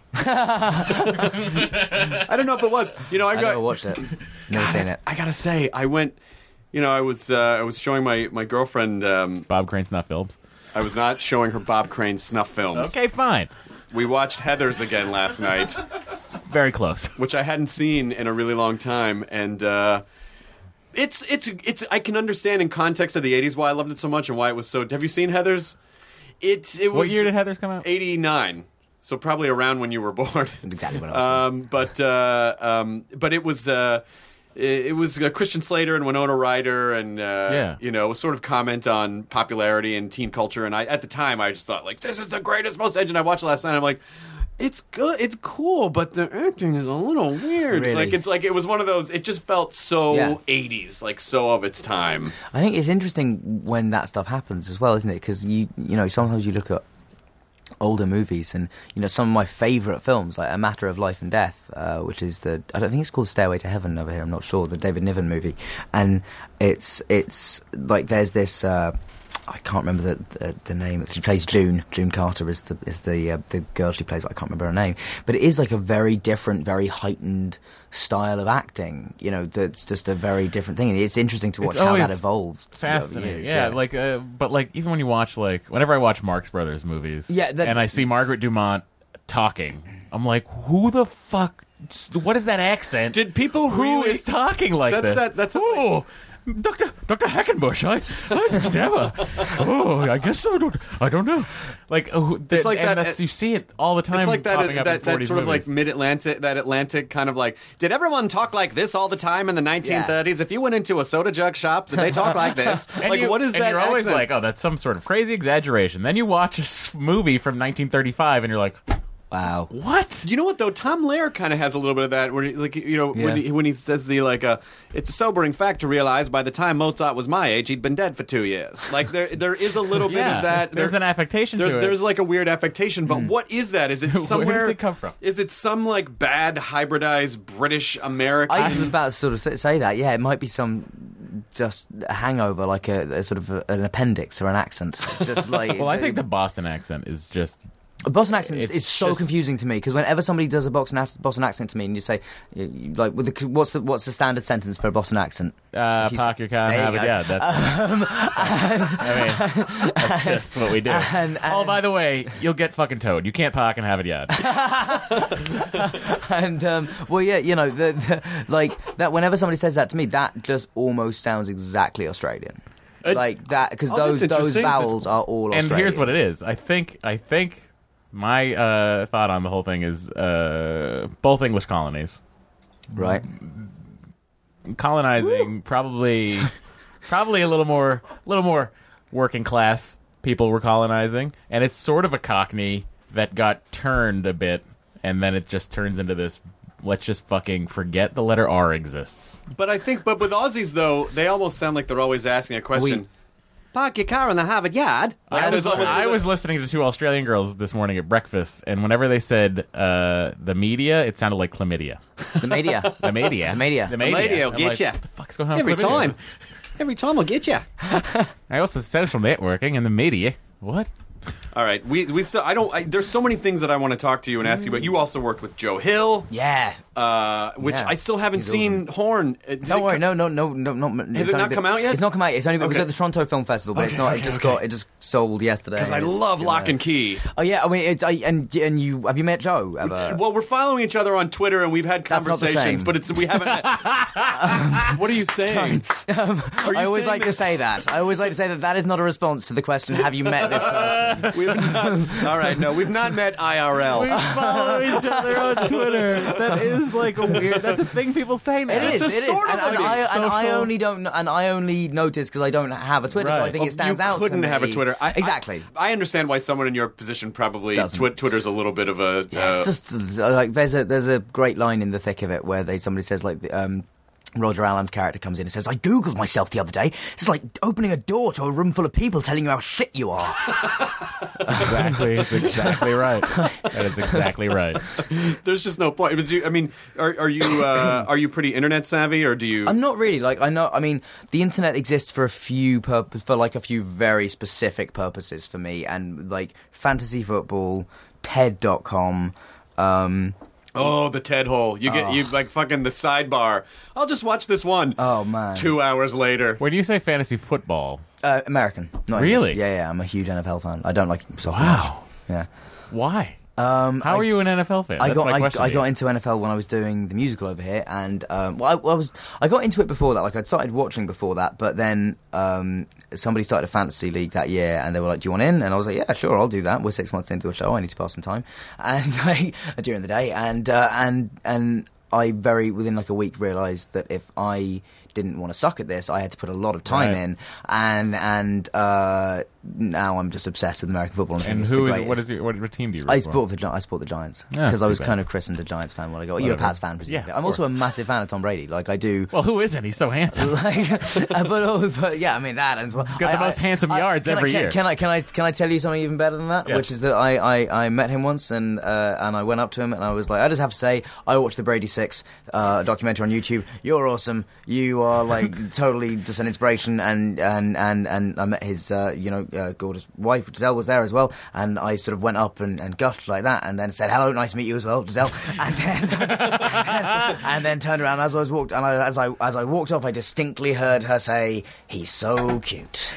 I don't know if it was. I never watched it. Never seen it. I gotta say, I went. I was showing my girlfriend Bob Crane snuff films. I was not showing her Bob Crane snuff films. Okay, fine. We watched Heathers again last night. Very close. Which I hadn't seen in a really long time, and it's. I can understand in context of the '80s why I loved it so much and why it was so. Have you seen Heathers? It was. What year did Heathers come out? '89. So probably around when you were born. Exactly when I was born. But it was. It was Christian Slater and Winona Ryder, and it was sort of comment on popularity and teen culture. And at the time, I just thought this is the greatest, most edgy. And I watched it last night. And I'm like, it's good, it's cool, but the acting is a little weird. Really? It was one of those. It just felt so 80s, so of its time. I think it's interesting when that stuff happens as well, isn't it? Because you sometimes you look at older movies, and some of my favourite films, like A Matter of Life and Death, which is I don't think it's called Stairway to Heaven over here, I'm not sure, the David Niven movie, and it's there's this I can't remember the name. She plays June. June Carter is the girl she plays, but I can't remember her name. But it is like a very different, very heightened style of acting. You know, that's just a very different thing. And it's interesting to watch how that evolved. Fascinating, yeah. Like, but like even when you watch whenever I watch Marx Brothers movies, and I see Margaret Dumont talking, I'm like, who the fuck? What is that accent? Did people who is talking like this? Dr. Hackenbush, I never. Oh, I guess so. I don't know. Like, it's like that. You see it all the time. It's like that sort movies. Of like mid-Atlantic, that Atlantic kind of like. Did everyone talk like this all the time in the 1930s? If you went into a soda jug shop, did they talk like this? Like, what is that? And you're always accent? like, oh, that's some sort of crazy exaggeration. Then you watch a movie from 1935, and you're like. Wow. What? You know what though? Tom Lehrer kind of has a little bit of that, where when he says it's a sobering fact to realize by the time Mozart was my age, he'd been dead for 2 years. Like there is a little bit of that. There's an affectation to it. There's like a weird affectation, but what is that? Is it somewhere? Where does it come from? Is it some like bad hybridized British American? I was about to sort of say that. Yeah, it might be some just a hangover, like a sort of an appendix or an accent. Just like well, I think the Boston accent is just. A Boston accent is so confusing to me because whenever somebody does a Boston accent to me and you say, like, what's the standard sentence for a Boston accent? Park your car and have it. Yeah, that's just what we do. Oh, by the way, you'll get fucking towed. You can't park and have it yet. And well, yeah, you know, like that. Whenever somebody says that to me, that just almost sounds exactly Australian. Like that because those vowels are all Australian. And here's what it is. I think. My thought on the whole thing is both English colonies, right? Colonizing probably a little more working class people were colonizing, and it's sort of a Cockney that got turned a bit, and then it just turns into this. Let's just fucking forget the letter R exists. But I think, with Aussies though, they almost sound like they're always asking a question. Park your car in the Harvard Yard. I was listening to two Australian girls this morning at breakfast, and whenever they said the media, it sounded like chlamydia. The media. The media. The media. The media will get you. What the fuck's going on every with chlamydia? time? Every time will get you. I also social networking and the media. What? All right, we still. There's so many things that I want to talk to you and ask you about. You also worked with Joe Hill, which I still haven't seen. Awesome. Horn. Don't worry, no. Has it not come out yet? It's not come out yet. It was at the Toronto Film Festival, but it's not. It just sold yesterday. Because I love Lock and Key. Oh yeah, I mean, and you have you met Joe ever? Well, we're following each other on Twitter and we've had conversations, but we haven't. What are you saying? I always like to say that. I always like to say that is not a response to the question. Have you met this person? All right, no, we've not met IRL. We follow each other on Twitter. That is like a weird. That's a thing people say now. It is. I only notice because I don't have a Twitter, so I think it stands out. You couldn't have a Twitter. Exactly. I understand why someone in your position probably Twitter's a little bit of a. It's just like there's a great line in the thick of it where somebody says like. Roger Allam's character comes in and says, I Googled myself the other day. It's like opening a door to a room full of people telling you how shit you are. That's exactly right. That is exactly right. There's just no point. I mean, are you pretty internet savvy, or do you? I'm not really. Like, I mean, the internet exists for a few very specific purposes for me, and like fantasy football, TED.com, Oh, the TED hole. You like fucking the sidebar. I'll just watch this one. Oh, man. 2 hours later. When you say fantasy football? American. Not really? English. Yeah, I'm a huge NFL fan. I don't like soccer. Wow. Much. Yeah. How are you an NFL fan? I got into NFL when I was doing the musical over here, and I got into it before that. Like I'd started watching before that, but then somebody started a fantasy league that year, and they were like, "Do you want in?" And I was like, "Yeah, sure, I'll do that." We're 6 months into a show. I need to pass some time, and during the day, and I within like a week realised that if I didn't want to suck at this, I had to put a lot of time in, and now I'm just obsessed with American football. And what team do you root for? I support the Giants because I was kind of christened a Giants fan when I got. You're a Pats fan, presumably. Yeah, I'm also a massive fan of Tom Brady. Like I do. Well, who isn't? He's so handsome. but yeah, I mean that as well. He's got the most handsome yards every year. Can I tell you something even better than that? Yes. Which is that I met him once and I went up to him and I was like, I just have to say, I watched the Brady 6 documentary on YouTube. You're awesome. You are like totally just an inspiration, and I met his gorgeous wife Giselle was there as well, and I sort of went up and gushed like that, and then said hello, nice to meet you as well, Giselle, and then turned around as I walked off, I distinctly heard her say, "He's so cute."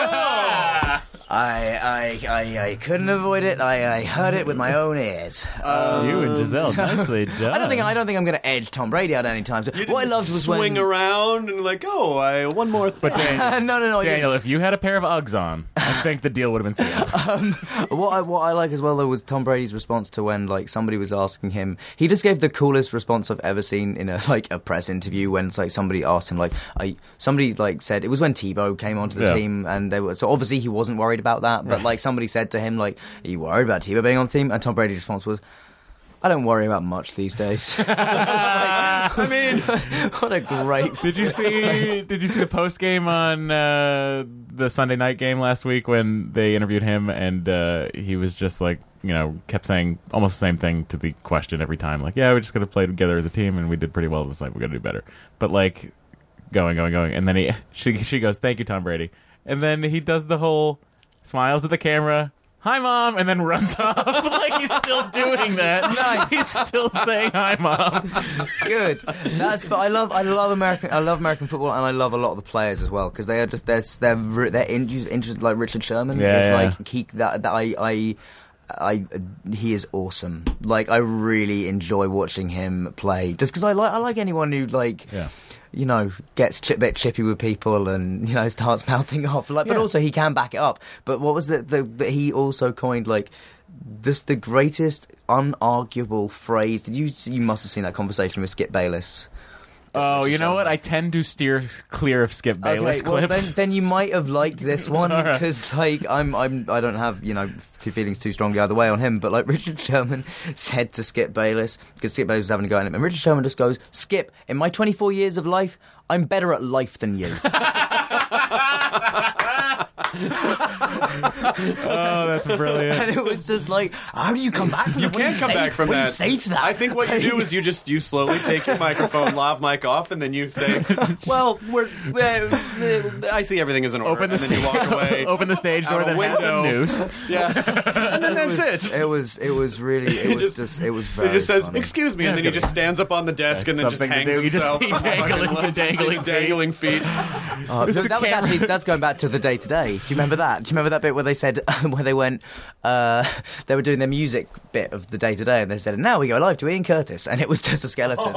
I couldn't avoid it. I heard it with my own ears. You and Giselle, nicely done. I don't think I'm going to edge Tom Brady out any time. So what I loved was swing around and like, one more thing. But Daniel, no, Daniel, if you had a pair of Uggs on, I think the deal would have been sealed. What I like as well though was Tom Brady's response to when like somebody was asking him. He just gave the coolest response I've ever seen in a press interview when it's like somebody asked him somebody said it was when Tebow came onto the team, and so obviously he wasn't worried about that, but like somebody said to him like, "Are you worried about Tebow being on the team?" And Tom Brady's response was, "I don't worry about much these days." I mean, what a great. Did you see the post game on the Sunday night game last week when they interviewed him, and he was just like, kept saying almost the same thing to the question every time, like, "Yeah, we're just gonna play together as a team, and we did pretty well. It's like we're gonna do better." But like going, and then she goes, "Thank you, Tom Brady," and then he does the whole smiles at the camera. "Hi, Mom," and then runs off. Like he's still doing that. Nice. He's still saying "Hi, Mom." Good. But I love American football, and I love a lot of the players as well, because they are just they're interested, like Richard Sherman. He is awesome. Like I really enjoy watching him play, just because I like anyone who gets a bit chippy with people and starts mouthing off. But also he can back it up. But what was he also coined just the greatest unarguable phrase? You must have seen that conversation with Skip Bayless. Oh, you know what? I tend to steer clear of Skip Bayless clips. Well, then you might have liked this one, because I don't have two feelings too strongly either way on him. But Richard Sherman said to Skip Bayless, because Skip Bayless was having a go at him, and Richard Sherman just goes, "Skip, in my 24 years of life, I'm better at life than you." Oh, that's brilliant. And it was just like, how do you come back from that? You can't come back from that. What do you say to that? I think what you do is you slowly take your microphone, lav mic off, and then you say, "Well, I see everything is in order." Open the and then you walk away. Open the stage door that has a noose. Yeah, and then that's it. It was really. It was very. He just says, funny. "Excuse me," and then he just stands up on the desk and then just hangs himself. You just see dangling feet. That's going back to the day to day. Do you remember that? Do you remember that bit where they said where they went? They were doing their music bit of the day to day, and they said, "And now we go live to Ian Curtis," and it was just a skeleton.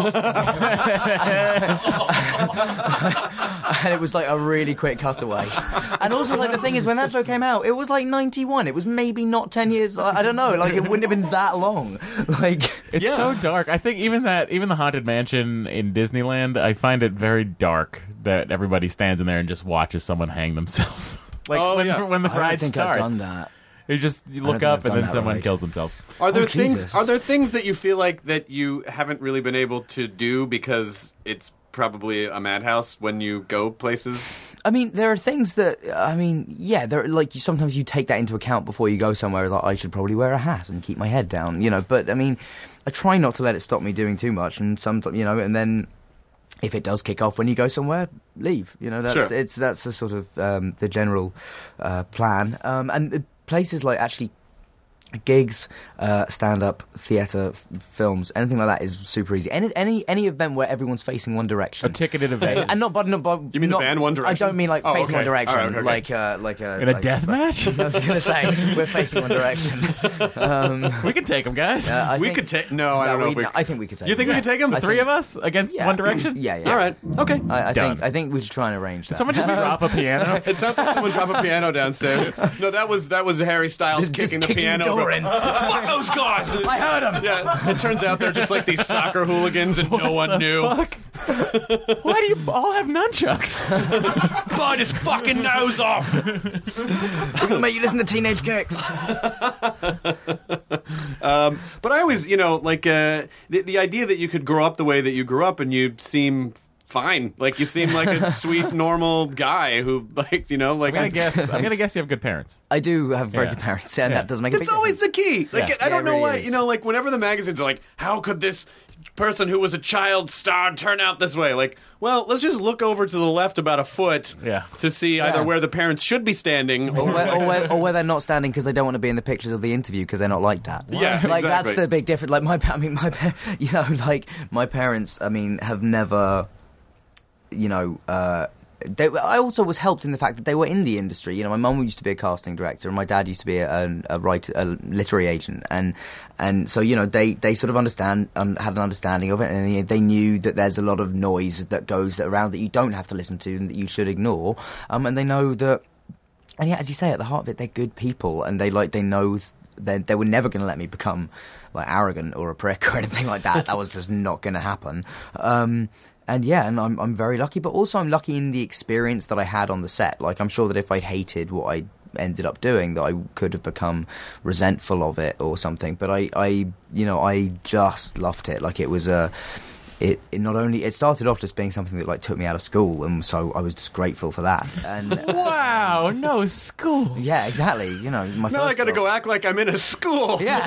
And it was like a really quick cutaway. And also, the thing is, when that show came out, it was 91. It was maybe not 10 years. I don't know. It wouldn't have been that long. It's so dark. I think even the Haunted Mansion in Disneyland, I find it very dark that everybody stands in there and just watches someone hang themselves. When the ride starts. I've done that. You look up and then someone kills themselves. Are there things that you feel like that you haven't really been able to do because it's probably a madhouse when you go places? I mean, there are things that sometimes you take that into account before you go somewhere. Like, I should probably wear a hat and keep my head down, But I mean, I try not to let it stop me doing too much, and and then if it does kick off when you go somewhere, leave. That's the sort of the general plan. And places like actually gigs, stand-up, theatre, films, anything like that is super easy. Any event where everyone's facing one direction. A ticketed event. And not You mean the band One Direction? I don't mean facing one direction. Right, okay. In a death match? I was going to say, we're facing one direction. We can take them, guys. We could take... No, I don't know if we... I think we could take them. You think we could take them? The three of us against One Direction? Yeah. All right. Okay. I think we should try and arrange that. Someone just drop a piano? It sounds like someone drop a piano downstairs. No, that was Harry Styles kicking the piano door in. Fuck those guys! I heard him! Yeah, it turns out they're just like these soccer hooligans and no one knew. Fuck? Why do you all have nunchucks? Bite his fucking nose off! We're going to make you listen to Teenage Kicks. But I always, the idea that you could grow up the way that you grew up and you seem fine. You seem like a sweet, normal guy who, I'm gonna guess you have good parents. I do have very good parents, and that does make a big difference. That's always the key. I don't know why, really whenever the magazines are like, how could this person who was a child star turn out this way. Like, well, let's just look over to the left about a foot to see either where the parents should be standing or where they're not standing because they don't want to be in the pictures of the interview because they're not like that. Yeah, like exactly. That's the big difference. Like my parents, I mean, have never, I also was helped in the fact that they were in the industry. You know, my mum used to be a casting director, and my dad used to be a writer, a literary agent, and so they sort of had an understanding of it, and they knew that there's a lot of noise that goes around that you don't have to listen to and that you should ignore, and they know that. And yeah, as you say, at the heart of it, they're good people, and they know. They were never going to let me become like arrogant or a prick or anything like that. That was just not going to happen. And I'm very lucky, but also I'm lucky in the experience that I had on the set. Like, I'm sure that if I'd hated what I ended up doing, that I could have become resentful of it or something. But I just loved it. Like, it was It started off just being something that like took me out of school, and so I was just grateful for that. And wow, no school. Yeah, exactly. Now I got to go act like I'm in a school. Yeah.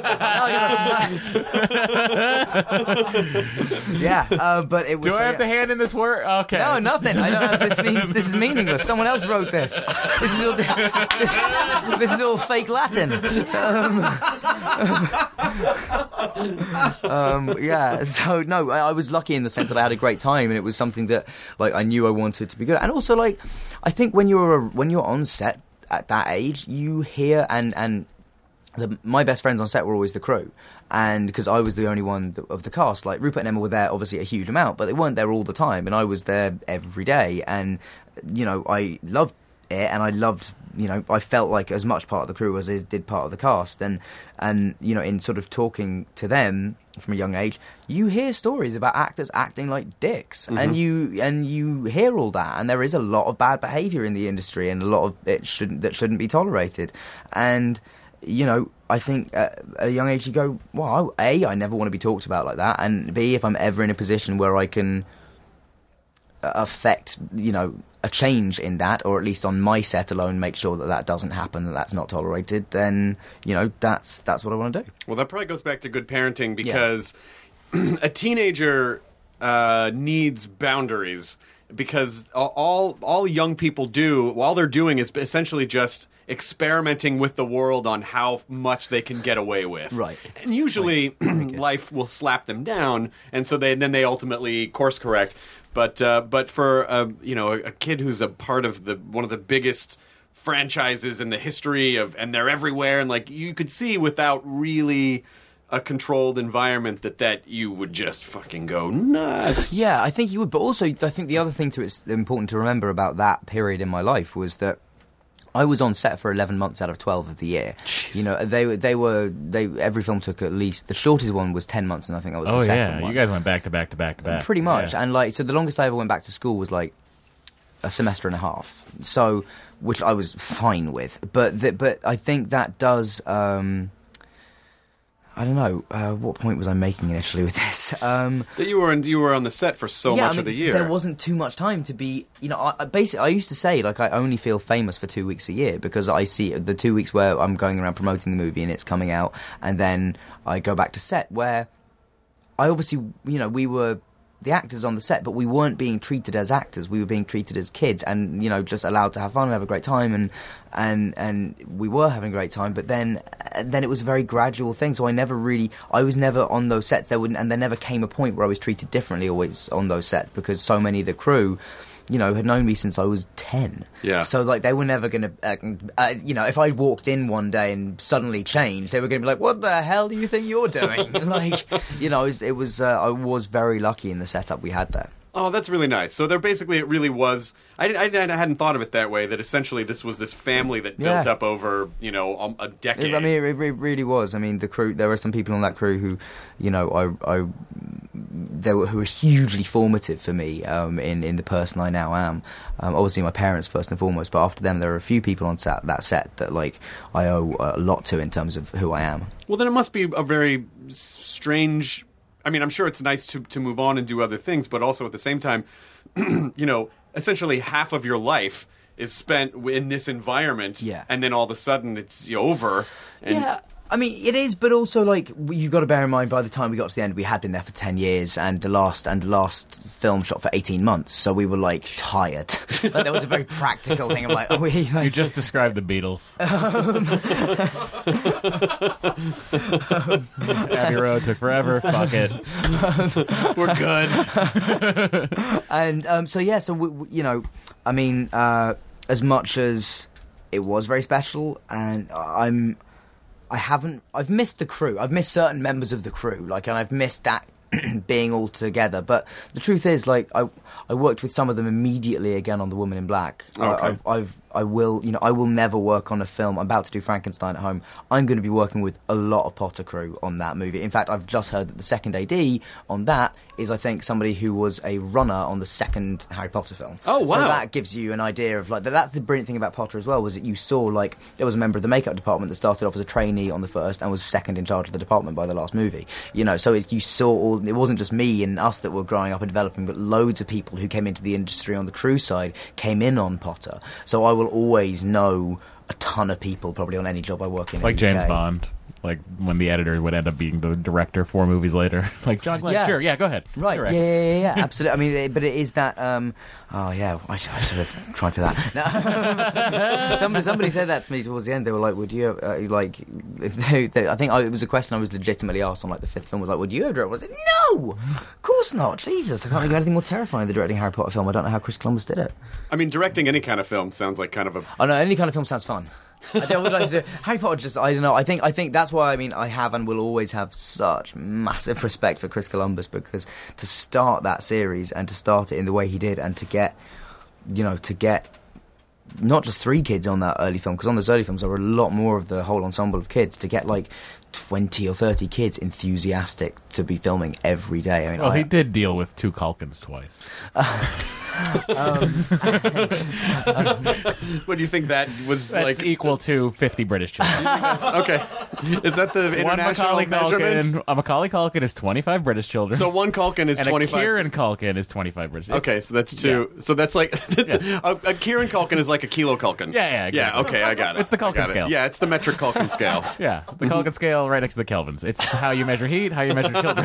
But it was. Do I have to hand in this work? Okay. No, nothing. I don't have. This is meaningless. Someone else wrote this. This is all fake Latin. So no, I was lucky in the sense that I had a great time, and it was something that like I knew I wanted to be good. And also, like, I think when you're on set at that age, you hear my best friends on set were always the crew, and because I was the only one of the cast, like Rupert and Emma were there obviously a huge amount, but they weren't there all the time, and I was there every day, and I loved it, and I loved, I felt like as much part of the crew as I did part of the cast, and in sort of talking to them from a young age, you hear stories about actors acting like dicks, and you hear all that, and there is a lot of bad behaviour in the industry, and a lot of it shouldn't be tolerated, and I think at a young age you go, well, A, I never want to be talked about like that, and B, if I'm ever in a position where I can affect, a change in that, or at least on my set alone, make sure that doesn't happen, that's not tolerated, then, that's what I want to do. Well, that probably goes back to good parenting, because a teenager needs boundaries, because all young people do, all they're doing is essentially just experimenting with the world on how much they can get away with. Right. And usually life will slap them down, and so then they ultimately course correct. But for a kid who's a part of one of the biggest franchises in the history and they're everywhere, and like you could see without really a controlled environment that you would just fucking go nuts. Yeah, I think you would. But also, I think the other thing it's important to remember about that period in my life was that I was on set for 11 months out of 12 of the year. Jeez. Every film took at least, the shortest one was 10 months, and I think that was the second one. You guys went back to back to back to back. Pretty much. Yeah. And so the longest I ever went back to school was like a semester and a half. So, which I was fine with. But I think that does, I don't know, what point was I making initially with this? That you were on the set for much of the year. There wasn't too much time to be, I used to say, like, I only feel famous for 2 weeks a year, because I see the 2 weeks where I'm going around promoting the movie and it's coming out, and then I go back to set, where I obviously, we were the actors on the set, but we weren't being treated as actors. We were being treated as kids, and just allowed to have fun and have a great time, and we were having a great time. But then it was a very gradual thing. So I was never on those sets. There never came a point where I was treated differently always on those sets, because so many of the crew, had known me since I was 10. Yeah. So, like, they were never going to, if I walked in one day and suddenly changed, they were going to be like, what the hell do you think you're doing? Like, I was very lucky in the setup we had there. Oh, that's really nice. So there basically, it really was, I hadn't thought of it that way, that essentially this was this family that built up over, a decade. I mean, it really was. I mean, the crew, there were some people on that crew who, who were hugely formative for me in the person I now am. Obviously, my parents first and foremost, but after them, there are a few people on that set that, like, I owe a lot to in terms of who I am. Well, then it must be a very strange... I mean, I'm sure it's nice to move on and do other things, but also at the same time, essentially half of your life is spent in this environment, and then all of a sudden it's over. And I mean, it is, but also, like, you've got to bear in mind, by the time we got to the end, we had been there for 10 years, and the last film shot for 18 months, so we were, like, tired. Like, there was a very practical thing. I'm like, oh, you just described the Beatles. Abbey Road took forever. Fuck it. We're good. And so I mean, as much as it was very special, and I've missed the crew. I've missed certain members of the crew, and I've missed that being all together. But the truth is, like, I worked with some of them immediately again on The Woman in Black. Okay. I will never work on a film. I'm about to do Frankenstein at home. I'm going to be working with a lot of Potter crew on that movie. In fact, I've just heard that the second AD on that is, I think, somebody who was a runner on the second Harry Potter film. Oh, wow. So that gives you an idea of, like, that's the brilliant thing about Potter as well, was that you saw, like, there was a member of the makeup department that started off as a trainee on the first and was second in charge of the department by the last movie. So you saw it wasn't just me and us that were growing up and developing, but loads of people who came into the industry on the crew side came in on Potter. So I will always know a ton of people probably on any job I work in. It's like James Bond. Like when the editor would end up being the director 4 movies later. Like, John Glenn, sure, go ahead. Right, yeah, absolutely. I mean, but it is that, I should have tried for that. No. Somebody said that to me towards the end. They were like, would you, I think it was a question I was legitimately asked on, like, the 5th film, was like, would you ever direct? I was like, no! Of course not! Jesus, I can't think of anything more terrifying than directing a Harry Potter film. I don't know how Chris Columbus did it. I mean, directing any kind of film sounds like kind of a... Oh, no, any kind of film sounds fun. I would like to do Harry Potter. Just, I don't know. I think that's why. I mean, I have and will always have such massive respect for Chris Columbus, because to start that series and to start it in the way he did, and to get not just 3 kids on that early film, because on those early films there were a lot more of the whole ensemble of kids, to get like 20 or 30 kids enthusiastic to be filming every day. I mean, he did deal with 2 Culkins twice. What do you think that was? That's like equal to 50 British children. Okay, is that the international measurement? A Macaulay Culkin is 25 British children. So one Culkin is 25. And a Kieran Culkin is 25 British. Okay, so that's 2. Yeah. So that's like a Kieran Culkin is like a kilo Culkin. Yeah. Exactly. Yeah. Okay, I got it. It's the Culkin scale. Yeah, it's the metric Culkin scale. Yeah, the Culkin scale right next to the Kelvins. It's how you measure heat, how you measure children.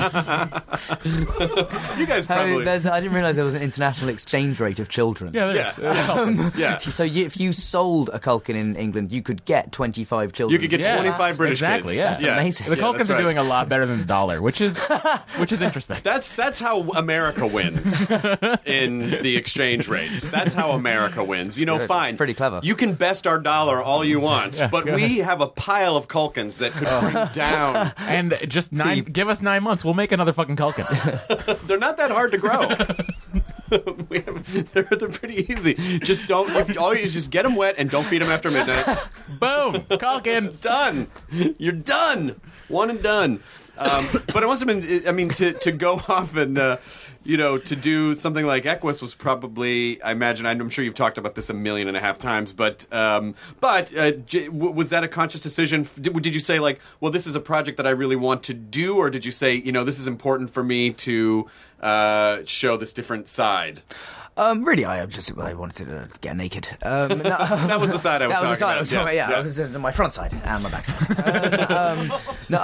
You guys probably. I didn't realise there was an international exchange rate of children. Yeah, there is. Yeah. So if you sold a Culkin in England, you could get 25 children. You could get 25 British exactly, kids. Yeah. That's amazing. The Culkins are doing a lot better than the dollar, which is interesting. That's how America wins in the exchange rates. That's how America wins. Fine. It's pretty clever. You can best our dollar all you want, but we have a pile of Culkins that could bring down. And just give us 9 months, we'll make another fucking Culkin. They're not that hard to grow. They're pretty easy. Just all you just get them wet and don't feed them after midnight. Boom, Culkin, done. You're done. One and done. But it must have been. I mean, to go off and to do something like Equus was probably. I imagine. I'm sure you've talked about this 1.5 million times. But was that a conscious decision? Did you say like, well, this is a project that I really want to do, or did you say, this is important for me to show this different side? Really, I wanted to get naked. No, that was the side I was talking about. Yeah. It was my front side and my back side.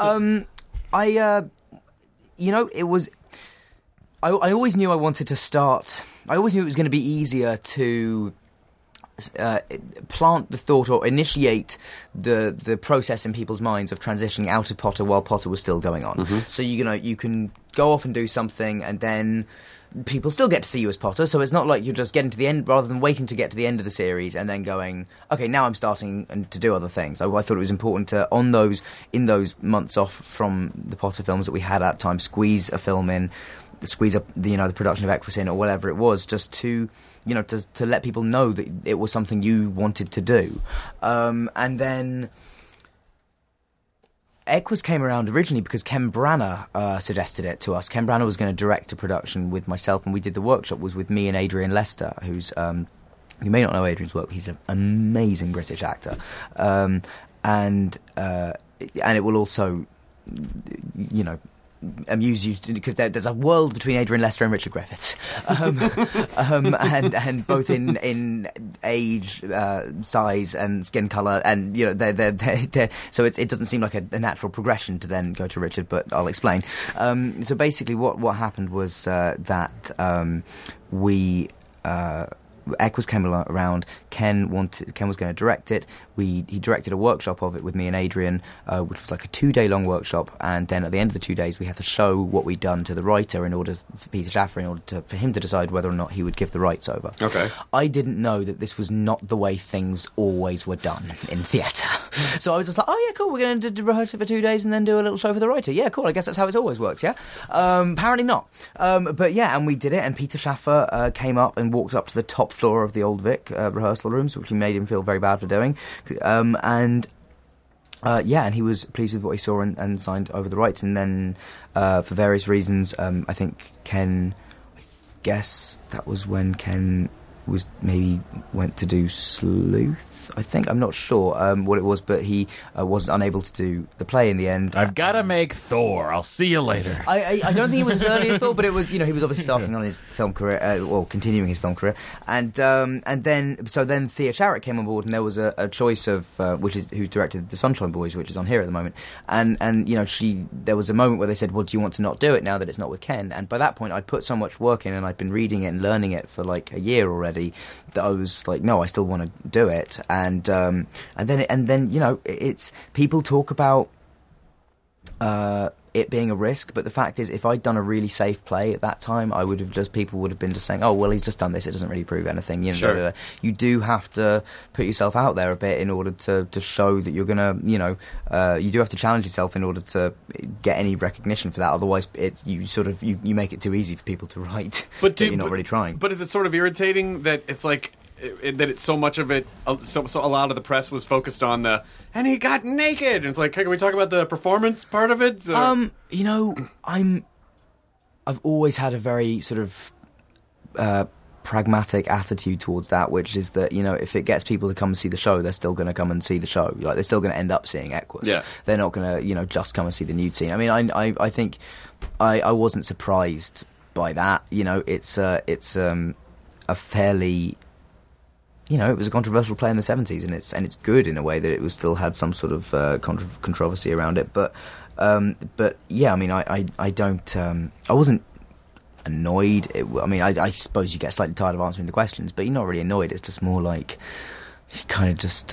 It was. I always knew I wanted to start. I always knew it was going to be easier to plant the thought or initiate the process in people's minds of transitioning out of Potter while Potter was still going on. Mm-hmm. So you can go off and do something, and then people still get to see you as Potter, so it's not like you're just getting to the end, rather than waiting to get to the end of the series and then going, okay, now I'm starting to do other things. I thought it was important to, in those months off from the Potter films that we had at that time, squeeze a film in, squeeze up the production of Equus in, or whatever it was, just to to let people know that it was something you wanted to do. And then Equus came around originally because Ken Branagh suggested it to us. Ken Branagh was going to direct a production with myself, and we did the workshop was with me and Adrian Lester, who's you may not know Adrian's work. He's an amazing British actor, and it will also amuse you because there's a world between Adrian Lester and Richard Griffiths, and both in age, size, and skin colour, and they're so it doesn't seem like a natural progression to then go to Richard, but I'll explain. So basically, what happened was that we. Equus came around. Ken was going to direct it. He directed a workshop of it with me and Adrian, which was like a 2-day long workshop. And then at the end of the 2 days, we had to show what we'd done to the writer in order for Peter Shaffer, in order for him to decide whether or not he would give the rights over. Okay. I didn't know that this was not the way things always were done in theatre. So I was just like, oh yeah, cool. We're going to rehearse it for 2 days and then do a little show for the writer. Yeah, cool. I guess that's how it always works. Yeah. Apparently not. But yeah, and we did it. And Peter Shaffer came up and walked up to the top floor of the Old Vic rehearsal rooms, which made him feel very bad for doing. And he was pleased with what he saw and signed over the rights. And then, for various reasons, I think Ken, I guess that was when Ken went to do Sleuth. I think, I'm not sure what it was, but he was unable to do the play in the end. I've got to make Thor. I'll see you later. I don't think it was as early as Thor, but it was, he was obviously starting on his film career, or continuing his film career, and then Thea Sharrock came on board, and there was a choice of who directed The Sunshine Boys, which is on here at the moment, and there was a moment where they said, well, do you want to not do it now that it's not with Ken? And by that point, I'd put so much work in, and I'd been reading it and learning it for like a year already, that I was like, no, I still want to do it. And then it's people talk about it being a risk, but the fact is, if I'd done a really safe play at that time, people would have been just saying, oh well, he's just done this, it doesn't really prove anything. Sure. You do have to put yourself out there a bit in order to show that you're gonna, you do have to challenge yourself in order to get any recognition for that. Otherwise, you make it too easy for people to write. But you're not really trying. But is it sort of irritating that it's like? That it's so much of it, so a lot of the press was focused on and he got naked, and it's like, hey, can we talk about the performance part of it? I've always had a very sort of pragmatic attitude towards that, which is that, if it gets people to come and see the show, they're still going to come and see the show. Like, they're still going to end up seeing Equus. Yeah. They're not going to, just come and see the nude scene. I mean, I think I wasn't surprised by that. It's a fairly... it was a controversial play in the 70s, and it's good in a way that it was still had some sort of controversy around it. But yeah, I mean, I wasn't annoyed. I suppose you get slightly tired of answering the questions, but you're not really annoyed. It's just more like you kind of just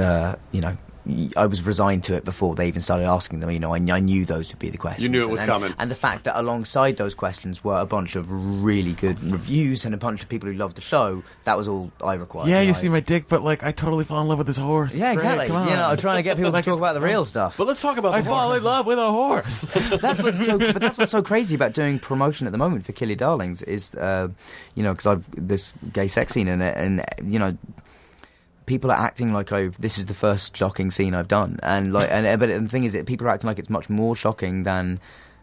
I was resigned to it before they even started asking them. I knew those would be the questions. You knew it was coming. And the fact that alongside those questions were a bunch of really good reviews and a bunch of people who loved the show, that was all I required. Yeah, you see my dick, but I totally fall in love with this horse. Yeah, exactly. Come on. I'm trying to get people to talk about the real stuff. But let's talk about the horse. I fall in love with a horse. That's what's so crazy about doing promotion at the moment for Kill Your Darlings is, because I've this gay sex scene in it, and people are acting like this is the first shocking scene I've done, but the thing is that people are acting like it's much more shocking than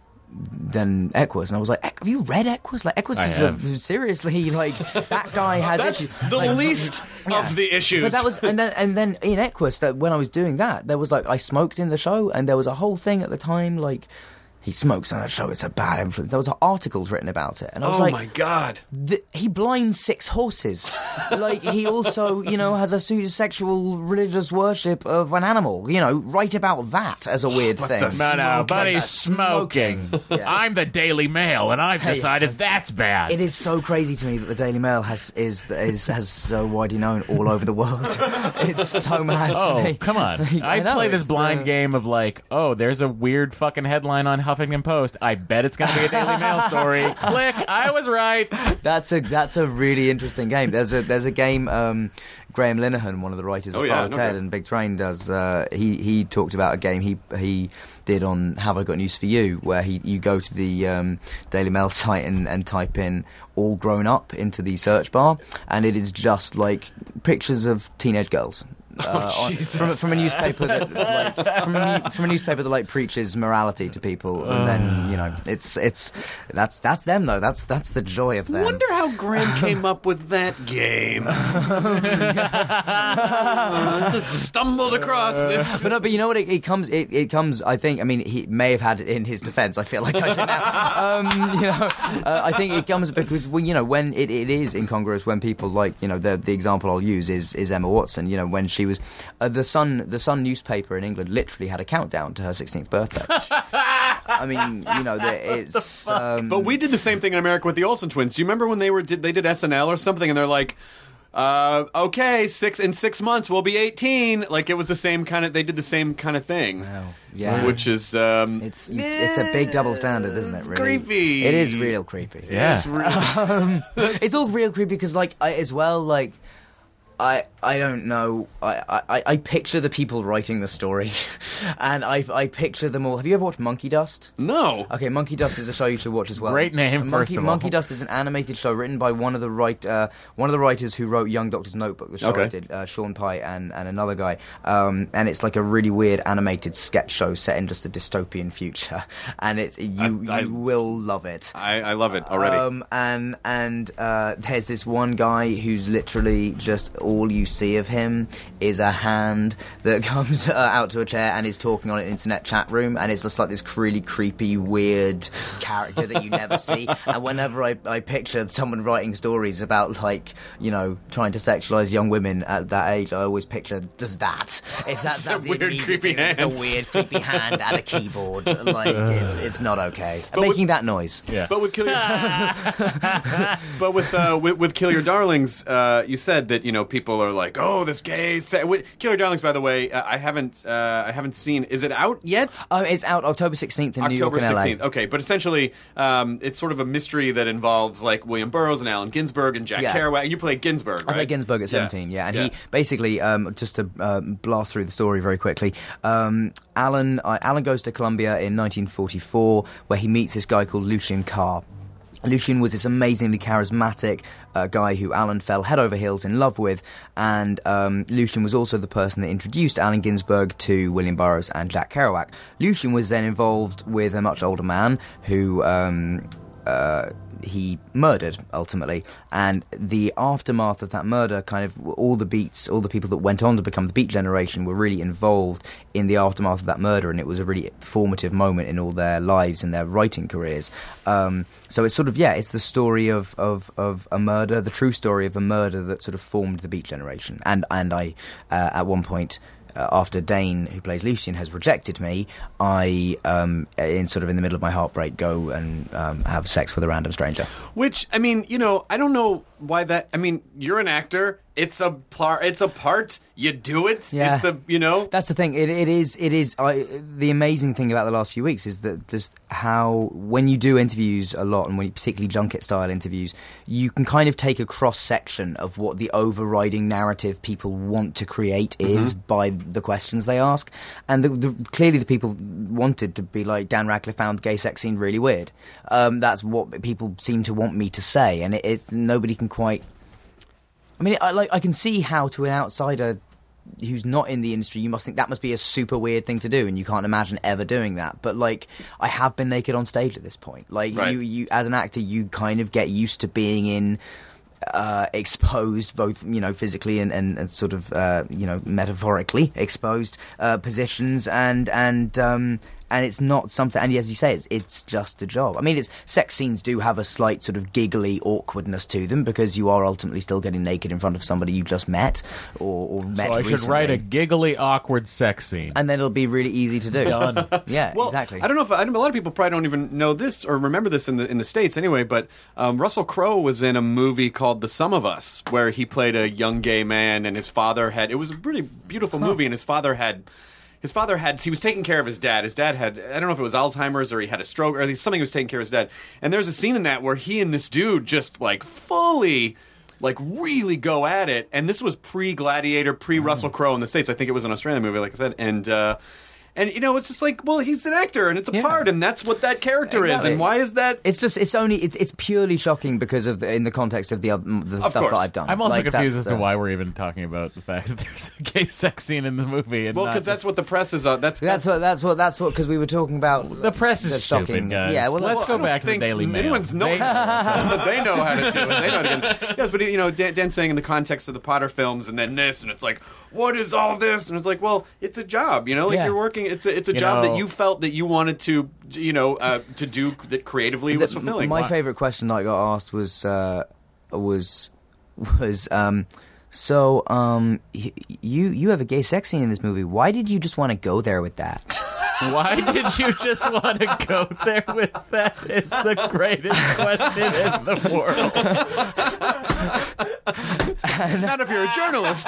Equus, and I was like, have you read Equus? Like, Equus is seriously, like, that guy has That's issues. The least of the issues. But that was, and then in Equus, that when I was doing that, there was I smoked in the show, and there was a whole thing at the time, like, he smokes on that show, it's a bad influence. There was articles written about it. And I was my God. He blinds 6 horses. He also, has a pseudo-sexual religious worship of an animal. Write about that as a weird thing. No, but he's smoking. Yeah. I'm the Daily Mail, and I've decided that's bad. It is so crazy to me that the Daily Mail has so widely known all over the world. It's so mad to me. Oh, come on. I play this blind game of there's a weird fucking headline on Huffington Post. I bet it's going to be a Daily Mail story. Click. I was right. That's a really interesting game. There's a game. Graham Linehan, one of the writers of Father Ted and Big Train, does. He talked about a game he did on Have I Got News for You, where you go to the Daily Mail site and type in "all grown up" into the search bar, and it is just like pictures of teenage girls. from a newspaper that from a newspaper that like preaches morality to people, and then that's them though. That's the joy of them. Wonder how Graham came up with that game. Just stumbled across this. But you know what? It comes. I think. I mean, he may have had it in his defence. I feel like I should now. I think it comes because when it is incongruous when people like the example I'll use is Emma Watson. When she was the Sun newspaper in England literally had a countdown to her 16th birthday. I mean, it's. But we did the same thing in America with the Olsen twins. Do you remember when they did SNL or something, and they're like, okay, in 6 months we'll be 18. Like it was the same kind of. They did the same kind of thing. Wow. Yeah. Which is it's a big double standard, isn't it? Really? Creepy. It is real creepy. Yeah. It's all real creepy because I don't know. I picture the people writing the story, and I picture them all. Have you ever watched Monkey Dust? No. Okay, Monkey Dust is a show you should watch as well. Great name, first of all. Monkey Dust is an animated show written by one of the writers who wrote Young Doctor's Notebook. The show I did, Sean Pye and another guy, and it's like a really weird animated sketch show set in just a dystopian future, and you will love it. I love it already. And there's this one guy who's literally just all you see of him is a hand that comes out to a chair and is talking on an internet chat room, and it's just like this really creepy, weird character that you never see. And whenever I picture someone writing stories about trying to sexualize young women at that age, I always picture just that. That's a weird, creepy hand. It's a weird, creepy hand at a keyboard. It's not okay. Making that noise. Yeah. But with Kill Your with Kill Your Darlings, you said that people are like, oh, this gay. Kill Your Darlings, by the way, I haven't seen. Is it out yet? It's out October 16th in New York and LA. October 16th. Okay, but essentially, it's sort of a mystery that involves like William Burroughs and Allen Ginsberg and Jack Kerouac. You played Ginsberg, right? I played Ginsberg at 17. Yeah, and he basically just to blast through the story very quickly. Alan goes to Columbia in 1944, where he meets this guy called Lucien Carr. Lucien was this amazingly charismatic guy who Alan fell head over heels in love with, and Lucien was also the person that introduced Allen Ginsberg to William Burroughs and Jack Kerouac. Lucien was then involved with a much older man who he murdered, ultimately, and the aftermath of that murder, kind of all the people that went on to become the Beat Generation were really involved in the aftermath of that murder, and it was a really formative moment in all their lives and their writing careers. So it's sort of, it's the story of a murder, the true story of a murder that sort of formed the Beat Generation. And I, at one point, after Dane, who plays Lucien, has rejected me, I, in the middle of my heartbreak, go and have sex with a random stranger. Which, I mean, I don't know why that. I mean, you're an actor. It's a part. You do it. Yeah. That's the thing. It is. The amazing thing about the last few weeks is that just how when you do interviews a lot, and when you, particularly junket style interviews, you can kind of take a cross section of what the overriding narrative people want to create is by the questions they ask, and clearly the people wanted to be like, Dan Radcliffe found the gay sex scene really weird. That's what people seem to want me to say, and nobody can quite. I mean, I can see how to an outsider who's not in the industry, you must think that must be a super weird thing to do, and you can't imagine ever doing that. But I have been naked on stage at this point. Right. you as an actor, you kind of get used to being in exposed, both physically and sort of metaphorically exposed positions, and it's not something. And as you say, it's just a job. I mean, sex scenes do have a slight sort of giggly awkwardness to them because you are ultimately still getting naked in front of somebody you just met or met. So I should write a giggly, awkward sex scene, and then it'll be really easy to do. Done. Yeah, well, exactly. I don't know if a lot of people probably don't even know this or remember this in the States anyway. But Russell Crowe was in a movie called The Sum of Us, where he played a young gay man, and his father had. It was a really beautiful movie, and his father had. He was taking care of his dad. His dad had, I don't know if it was Alzheimer's or he had a stroke or something. He was taking care of his dad. And there's a scene in that where he and this dude just fully, really go at it. And this was pre-Gladiator, pre-Russell Crowe in the States. I think it was an Australian movie, like I said. And, it's just like, well, he's an actor, and it's a part, and that's what that character is. And why is that? It's purely shocking because of in the context of the stuff that I've done. I'm also confused as to why we're even talking about the fact that there's a gay sex scene in the movie. And because that's what the press is on. That's what because we were talking about. The press is stupid, guys. Yeah, well, let's go back to the Daily Mail. Anyone's they know how to do it. They know how to get it. Yes, but Dan's saying in the context of the Potter films, and then this, and it's like, what is all this? And it's like, well, it's a job, you're working. It's a job that you felt that you wanted to, to do that creatively was fulfilling. My favorite question I got asked was, you have a gay sex scene in this movie. Why did you just want to go there with that? Why did you just want to go there with that? Is the greatest question in the world. Not if you're a journalist.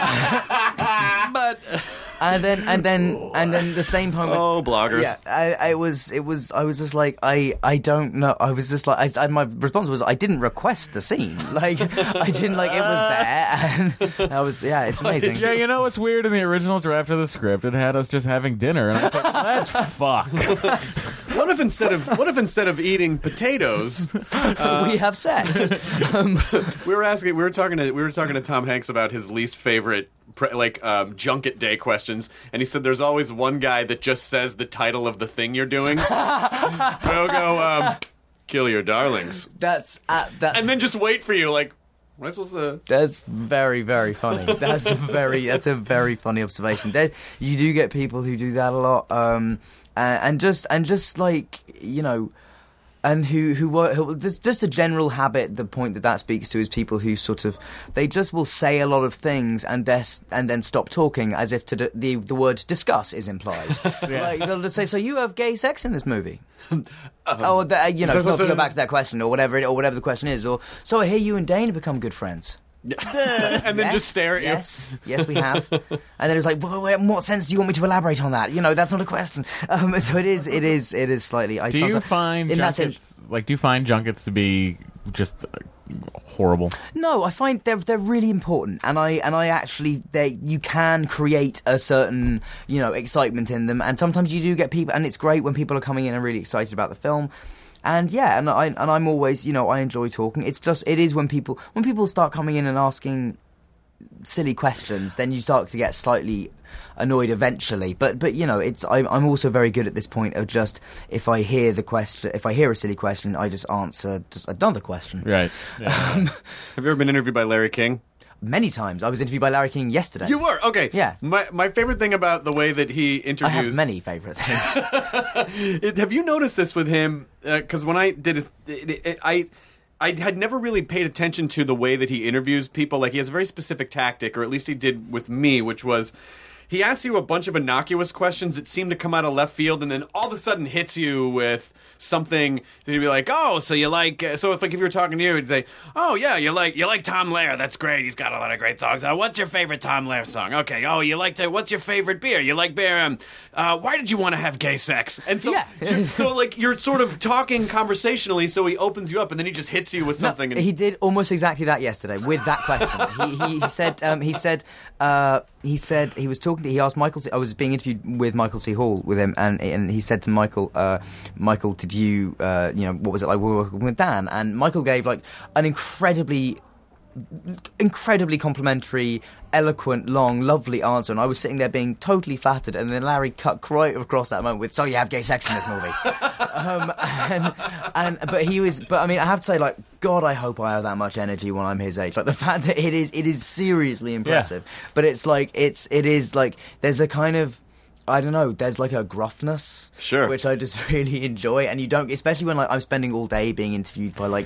But and then the same point. Bloggers. Yeah, I was just like, I don't know. I was just like, my response was, I didn't request the scene. Like, I didn't it was there, and I was, it's amazing. Yeah, what's weird in the original draft of the script? It had us just having dinner, and I was like, let's fuck. What if instead of eating potatoes, we have sex? We were talking to Tom Hanks about his least favorite junket day questions, and he said there's always one guy that just says the title of the thing you're doing. We'll go, kill your darlings. That's and then just wait for you, like, what am I supposed to? That's very, very funny. That's a very funny observation. You do get people who do that a lot, and just like, and who just a general habit. The point that speaks to is people who sort of, they just will say a lot of things and then stop talking as if the word discuss is implied. Yes. Like, they'll just say, so you have gay sex in this movie? Not to go back to that question or whatever the question is, or so I hear you and Dane have become good friends. And then just stare at you. Yes, we have. And then it's like, well, in what sense do you want me to elaborate on that? That's not a question. So it is slightly. Do you find junkets to be just horrible? No, I find they're really important, and I actually you can create a certain excitement in them, and sometimes you do get people, and it's great when people are coming in and really excited about the film. And I'm always, I enjoy talking. It is when people start coming in and asking silly questions, then you start to get slightly annoyed eventually. But I'm also very good at this point of just, if I hear a silly question, I just answer just another question. Right. Yeah. Have you ever been interviewed by Larry King? Many times. I was interviewed by Larry King yesterday. You were? Okay. Yeah. My favorite thing about the way that he interviews... I have many favorite things. Have you noticed this with him? Because when I did I had never really paid attention to the way that he interviews people. Like, he has a very specific tactic, or at least he did with me, which was... He asks you a bunch of innocuous questions that seem to come out of left field, and then all of a sudden hits you with something that you'd be like, oh, so you like... So if you were talking to you, he'd say, oh, yeah, you like Tom Lehrer. That's great. He's got a lot of great songs. What's your favorite Tom Lehrer song? Okay. Oh, what's your favorite beer? You like beer? Why did you want to have gay sex? And so, you're sort of talking conversationally, so he opens you up, and then he just hits you with something. No, he did almost exactly that yesterday with that question. He was talking. He asked Michael. I was being interviewed with Michael C. Hall with him, and he said to Michael, did you, what was it like working with Dan? And Michael gave like an incredibly complimentary, eloquent, long, lovely answer, and I was sitting there being totally flattered, and then Larry cut right across that moment with, so you have gay sex in this movie. But I mean, I have to say, like, God, I hope I have that much energy when I'm his age. Like, the fact that it is seriously impressive. Yeah. But it's like, it is like, there's a kind of, I don't know, there's like a gruffness, sure, which I just really enjoy, and you don't, especially when like I'm spending all day being interviewed by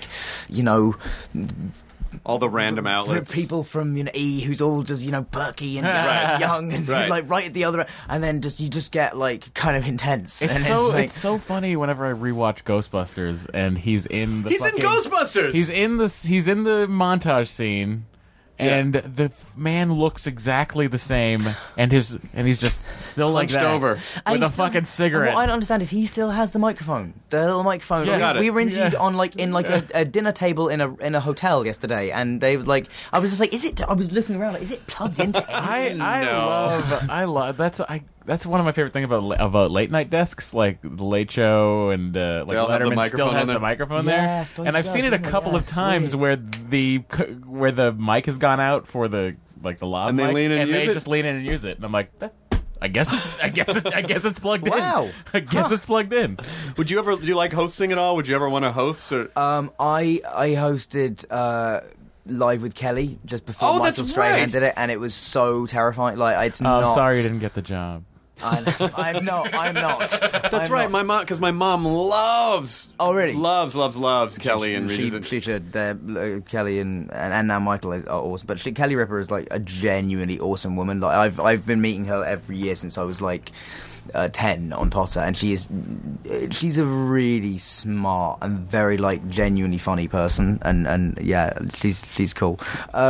all the random outlets, people from E, who's all just perky and young and like right at the other end, and then you just get like kind of intense. It's so funny whenever I rewatch Ghostbusters and he's in Ghostbusters. He's in the montage scene. And the man looks exactly the same, and he's just still like that, over with a fucking cigarette. What I don't understand is he still has the microphone, the little microphone. Yeah, we were interviewed on a dinner table in a hotel yesterday, and they was like, I was just like, is it? I was looking around, like, is it plugged into anything? I love that's one of my favorite things about late night desks, like the Late Show and like Letterman still has the microphone there. And I've seen it a couple of times where the mic has gone out for the lav and they mic, lean in and they use just lean in and use it, and I'm like, I guess it's plugged in. Wow. I guess it's plugged in. Do you like hosting at all? Would you ever want to host? Or? I hosted Live with Kelly just before Michael Strahan did it, and it was so terrifying. Like, it's not. Oh, sorry you didn't get the job. I'm not. That's right. My mom, because my mom loves. Oh, really? Loves Kelly and Regis. She should. Kelly and now Michael are awesome. But Kelly Ripa is like a genuinely awesome woman. Like I've been meeting her every year since I was like 10 on Potter, and she's a really smart and very like genuinely funny person. And yeah, she's cool.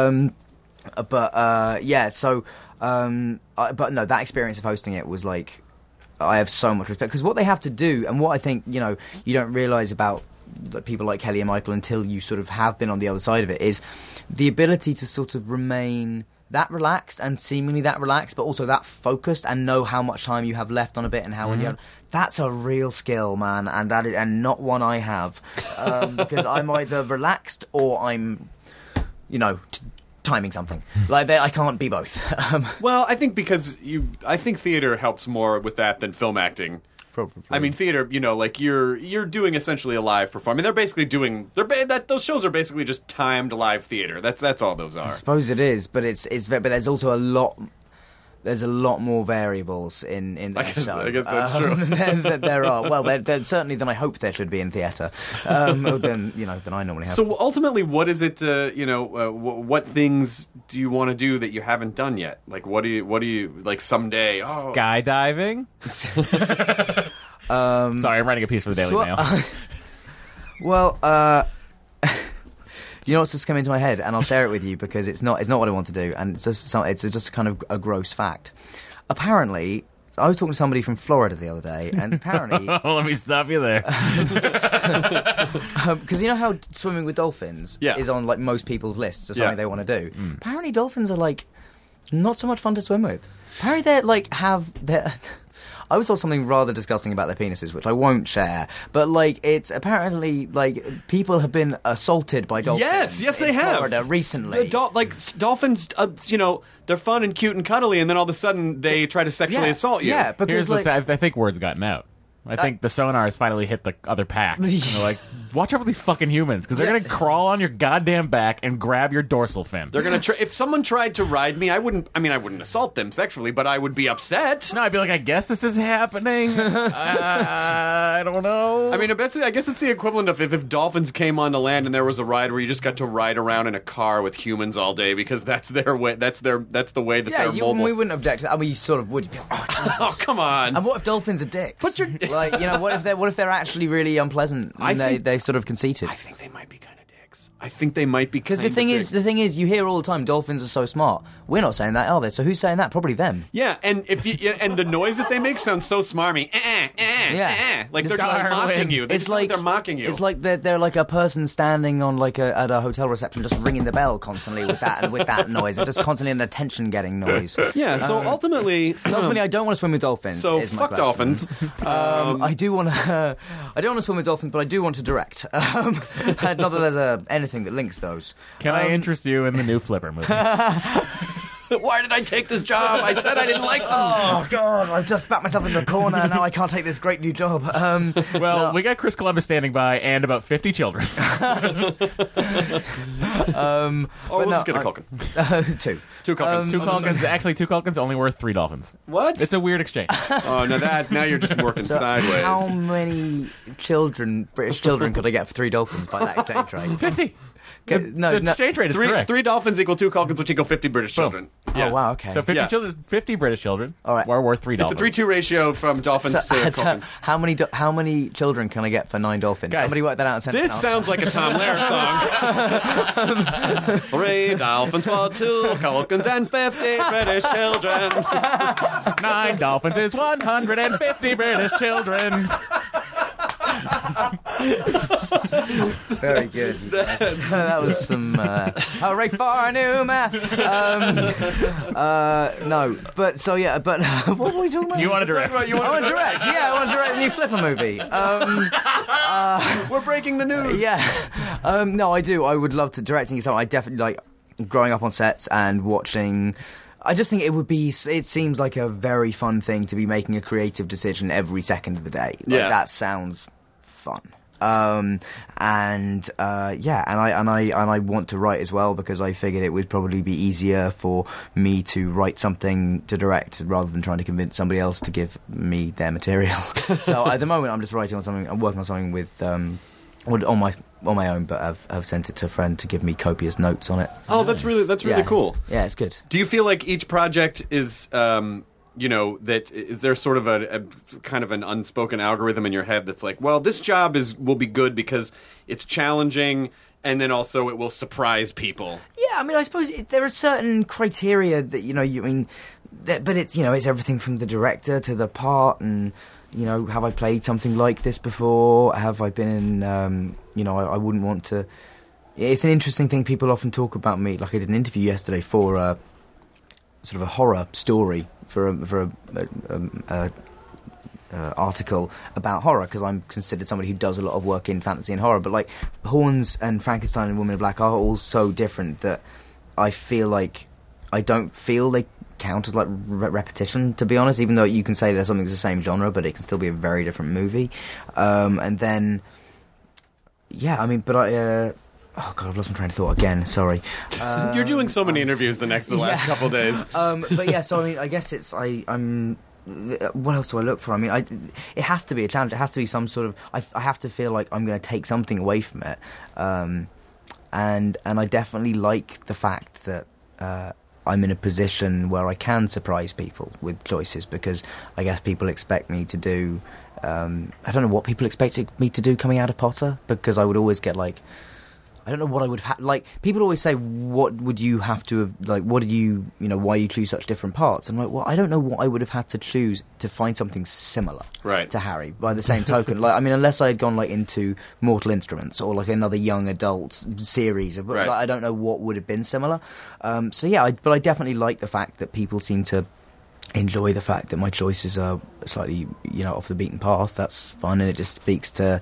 But no, that experience of hosting it was like, I have so much respect, because what they have to do, and what I think, you don't realise about people like Kelly and Michael until you sort of have been on the other side of it, is the ability to sort of remain that relaxed and seemingly that relaxed, but also that focused, and know how much time you have left on a bit and how when you have. That's a real skill, man, and not one I have, because I'm either relaxed or I'm, timing something. Like, I can't be both. Well, I think I think theater helps more with that than film acting. Probably. I mean, theater, like you're doing essentially a live performance. I mean, they're basically those shows are basically just timed live theater. That's all those are. I suppose it is, but but there's also a lot. There's a lot more variables in that show. I guess that's true. There are. Well, there certainly than I hope there should be in theatre. Than I normally have. So ultimately, what is it? What things do you want to do that you haven't done yet? Like, what do you like someday? Oh. Skydiving. Sorry, I'm writing a piece for the Daily Mail. Well. You know what's just come into my head, and I'll share it with you because it's not what I want to do, and it's just kind of a gross fact. Apparently, I was talking to somebody from Florida the other day, and apparently... Let me stop you there. Because you know how swimming with dolphins is on like most people's lists of something they want to do? Apparently dolphins are like not so much fun to swim with. Apparently they're like I was told something rather disgusting about their penises, which I won't share. But like, it's apparently like people have been assaulted by dolphins. Yes, they have. Florida recently. Dolphins, they're fun and cute and cuddly, and then all of a sudden they try to sexually assault you. Yeah, because I think word's gotten out. I think the sonar has finally hit the other pack. And they're like, watch out for these fucking humans, because they're going to crawl on your goddamn back and grab your dorsal fin. They're going to if someone tried to ride me, I wouldn't assault them sexually, but I would be upset. No, I'd be like, I guess this is happening. I don't know. I mean, I guess it's the equivalent of if dolphins came onto land and there was a ride where you just got to ride around in a car with humans all day, because that's their way. That's the way that they're mobile. We wouldn't object to that. I mean, you sort of would. You'd be like, oh, come on. And what if dolphins are dicks? Like, what if they're actually really unpleasant and they sort of conceited? I think they might be kind of dicks. I think they might be because the thing is, you hear all the time dolphins are so smart. We're not saying that, are they? So who's saying that? Probably them. Yeah, and and the noise that they make sounds so smarmy. Like they're just mocking you. They're mocking you. It's like they're like a person standing on at a hotel reception, just ringing the bell constantly with that noise, and just constantly an attention-getting noise. Yeah. So ultimately, I don't want to swim with dolphins. So fuck dolphins. I do want to. I don't want to swim with dolphins, but I do want to direct. Not that there's anything that links those. Can I interest you in the new Flipper movie? Why did I take this job? I said I didn't like them. Oh, God, I've just backed myself into a corner, and now I can't take this great new job. We got Chris Columbus standing by and about 50 children. We'll just get a Culkin. Two Culkins. Two Culkins. Actually, two Culkins only worth 3 dolphins. What? It's a weird exchange. Oh, now you're just working sideways. How many British children, could I get for 3 dolphins by that exchange rate? 50. The exchange rate is correct. 3 dolphins equal 2 Culkins, which equal 50 British children. Yeah. Oh, wow, okay. So 50 British children are worth 3 dolphins. It's a 3-2 ratio from dolphins to Culkins. How many children can I get for 9 dolphins? Guys, somebody work that out. This sounds like a Tom Lehrer song. 3 dolphins for 2 Culkins and 50 British children. 9 dolphins is 150 British children. Very good. That was some Ray Farnew math. No, but so yeah, but what were we talking about? You want to direct? I want to direct. Yeah, I want to direct the new Flipper movie. We're breaking the news. Yeah. No, I do. I would love to directing something. I definitely like growing up on sets and watching. I just think it seems like a very fun thing to be making a creative decision every second of the day. Like, that sounds fun. And I want to write as well, because I figured it would probably be easier for me to write something to direct rather than trying to convince somebody else to give me their material. So at the moment I'm just writing on something. I'm working on something with on my own, but I've sent it to a friend to give me copious notes on it. Oh, that's really cool. Yeah, it's good. Do you feel like each project is that is there sort of a kind of an unspoken algorithm in your head that's like, well, this job will be good because it's challenging, and then also it will surprise people? Yeah, I mean, I suppose there are certain criteria that but it's it's everything from the director to the part, and have I played something like this before? Have I been in? I wouldn't want to. It's an interesting thing. People often talk about me. Like I did an interview yesterday for sort of a horror story for a article about horror, because I'm considered somebody who does a lot of work in fantasy and horror. But like Horns and Frankenstein and Woman in Black are all so different that I feel like I don't feel they count as like repetition, to be honest, even though you can say there's something's the same genre, but it can still be a very different movie. And then oh god, I've lost my train of thought again, sorry. You're doing so many interviews the last couple of days. But yeah, so I mean, I guess it's I'm what else do I look for? I mean, it has to be a challenge. It has to be some sort of. I have to feel like I'm going to take something away from it, and I definitely like the fact that I'm in a position where I can surprise people with choices, because I guess people expect me to do. I don't know what people expected me to do coming out of Potter, because I would always get like. I don't know what I would have... Like, people always say, what would you have to have... Like, what did you... why you choose such different parts? I'm like, well, I don't know what I would have had to choose to find something similar to Harry, by the same token. Like, I mean, unless I had gone, like, into Mortal Instruments or, like, another young adult series. Like, I don't know what would have been similar. But I definitely like the fact that people seem to enjoy the fact that my choices are slightly, off the beaten path. That's fun, and it just speaks to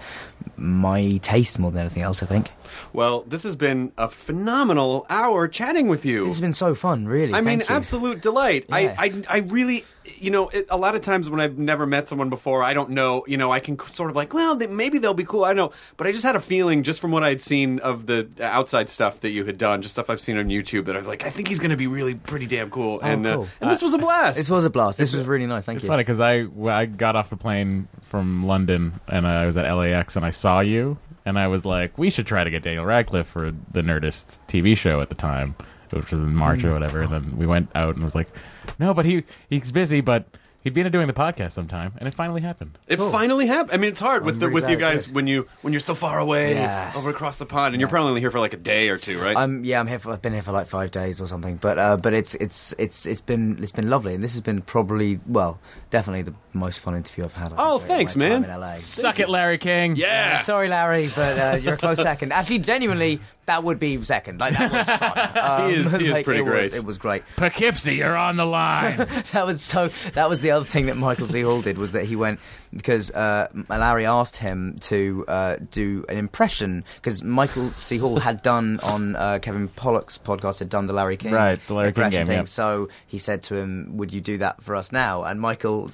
my taste more than anything else, I think. Well, this has been a phenomenal hour chatting with you. This has been so fun, really. I mean, Thank you. Absolute delight. Yeah. I really, a lot of times when I've never met someone before, I don't know, I can sort of like, well, maybe they'll be cool. I don't know. But I just had a feeling, just from what I had seen of the outside stuff that you had done, just stuff I've seen on YouTube, that I was like, I think he's going to be really pretty damn cool. Oh, cool. And this was a blast. This was a blast. This was really nice. Thank you. It's funny, because I got off the plane from London, and I was at LAX, and I saw you. And I was like, we should try to get Daniel Radcliffe for the Nerdist TV show at the time, which was in March or whatever. And then we went out and was like, no, but he's busy, but he'd be into doing the podcast sometime. And it finally happened. It finally happened. I mean, it's hard with you guys when you're so far away over across the pond, and you're probably only here for like a day or two, right? I'm here. I've been here for like 5 days or something. But it's been lovely, and this has been probably definitely the most fun interview I've had. Thanks, man. In LA. Suck it, Larry King. Yeah. Sorry, Larry, but you're a close second. Actually, genuinely, that would be second. Like, that was fun. He is pretty great. It was great. Poughkeepsie, you're on the line. That was the other thing that Michael C. Hall did, was that he went, because Larry asked him to do an impression, because Michael C. Hall had done on Kevin Pollak's podcast, had done the Larry King the Larry King game. Thing. So he said to him, would you do that for us now? And Michael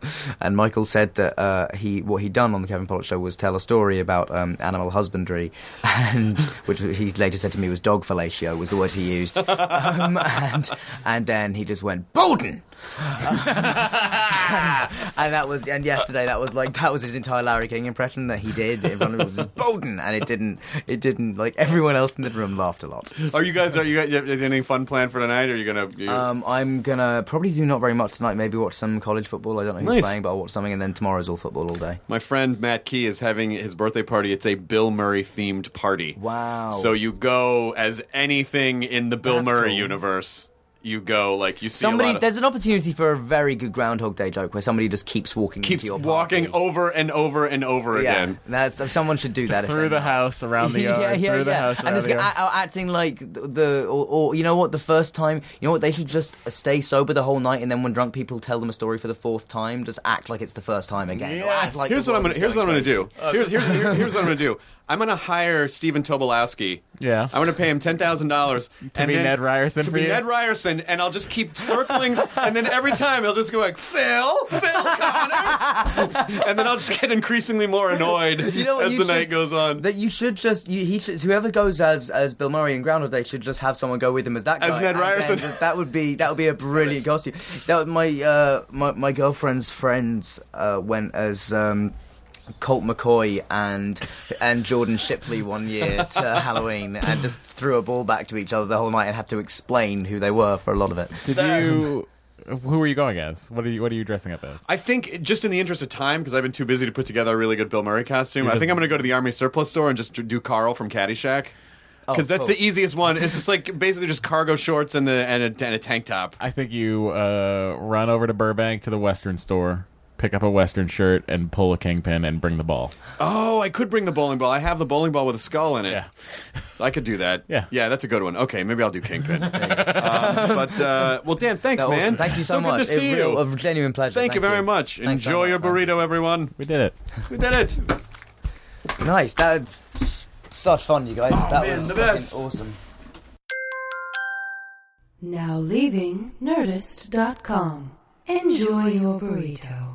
said that what he'd done on the Kevin Pollak show was tell a story about animal husbandry, and which he later said to me was dog fellatio, was the word he used. And then he just went, Bowden! and yesterday that was his entire Larry King impression that he did in front of it, was just Bowden, and it didn't like, everyone else in the room laughed a lot. Are you guys anything fun planned for tonight? Or are you gonna? I'm gonna probably do not very much tonight. Maybe watch some college football. I don't know who's playing, but I'll watch something, and then tomorrow's all football all day. My friend Matt Key is having his birthday party. It's a Bill Murray themed party. Wow! So you go as anything in the Bill Murray universe. you go, like, you see somebody. There's an opportunity for a very good Groundhog Day joke where somebody just keeps walking into your party. Walking over and over and over again. Someone should do that. Through the house, around the yard, through the house, and just acting like or you know what, the first time, you know what, they should just stay sober the whole night, and then when drunk people tell them a story for the fourth time, just act like it's the first time again. Yes. Like here's what I'm going to do. Here's what I'm going to do. I'm going to hire Stephen Tobolowsky. Yeah. I'm going to pay him $10,000 to be Ned Ryerson. To be Ned Ryerson, and I'll just keep circling, and then every time he'll just go like, Phil Connors, and then I'll just get increasingly more annoyed as the night goes on. That you should just whoever goes as Bill Murray in Groundhog Day should just have someone go with him as that guy. As Ned Ryerson. That would be a brilliant costume. That was my girlfriend's friends went as Colt McCoy and Jordan Shipley one year to Halloween, and just threw a ball back to each other the whole night and had to explain who they were for a lot of it. Who are you going as? What are you dressing up as? I think, just in the interest of time, because I've been too busy to put together a really good Bill Murray costume, I think I'm going to go to the Army Surplus store and just do Carl from Caddyshack. Because that's the easiest one. It's just like basically just cargo shorts and a tank top. I think you run over to Burbank to the Western store, pick up a Western shirt, and pull a Kingpin and bring the ball. Oh, I could bring the bowling ball. I have the bowling ball with a skull in it. Yeah. So I could do that. Yeah. Yeah, that's a good one. Okay, maybe I'll do Kingpin. Well, Dan, thanks, man. Awesome. Thank you so much. Good to see you. A genuine pleasure. Thank you very much. Thanks Enjoy your burrito, everyone. We did it. We did it. Nice. That's such fun, you guys. That was the best. Awesome. Now leaving Nerdist.com. Enjoy your burrito.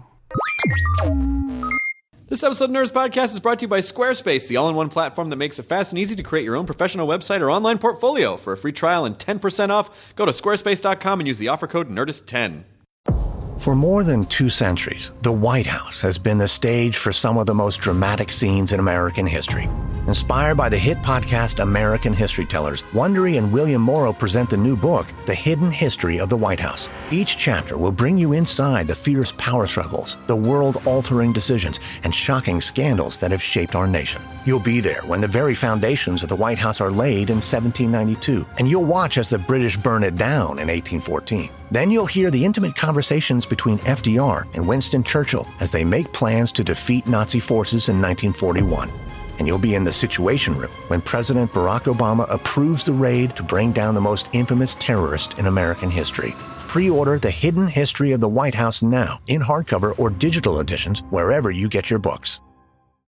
This episode of Nerds Podcast is brought to you by Squarespace, the all-in-one platform that makes it fast and easy to create your own professional website or online portfolio. For a free trial and 10% off, go to squarespace.com and use the offer code NERDIST10. For more than 2 centuries, the White House has been the stage for some of the most dramatic scenes in American history. Inspired by the hit podcast American History Tellers, Wondery and William Morrow present the new book, The Hidden History of the White House. Each chapter will bring you inside the fierce power struggles, the world-altering decisions, and shocking scandals that have shaped our nation. You'll be there when the very foundations of the White House are laid in 1792, and you'll watch as the British burn it down in 1814. Then you'll hear the intimate conversations between FDR and Winston Churchill as they make plans to defeat Nazi forces in 1941. And you'll be in the Situation Room when President Barack Obama approves the raid to bring down the most infamous terrorist in American history. Pre-order The Hidden History of the White House now in hardcover or digital editions wherever you get your books.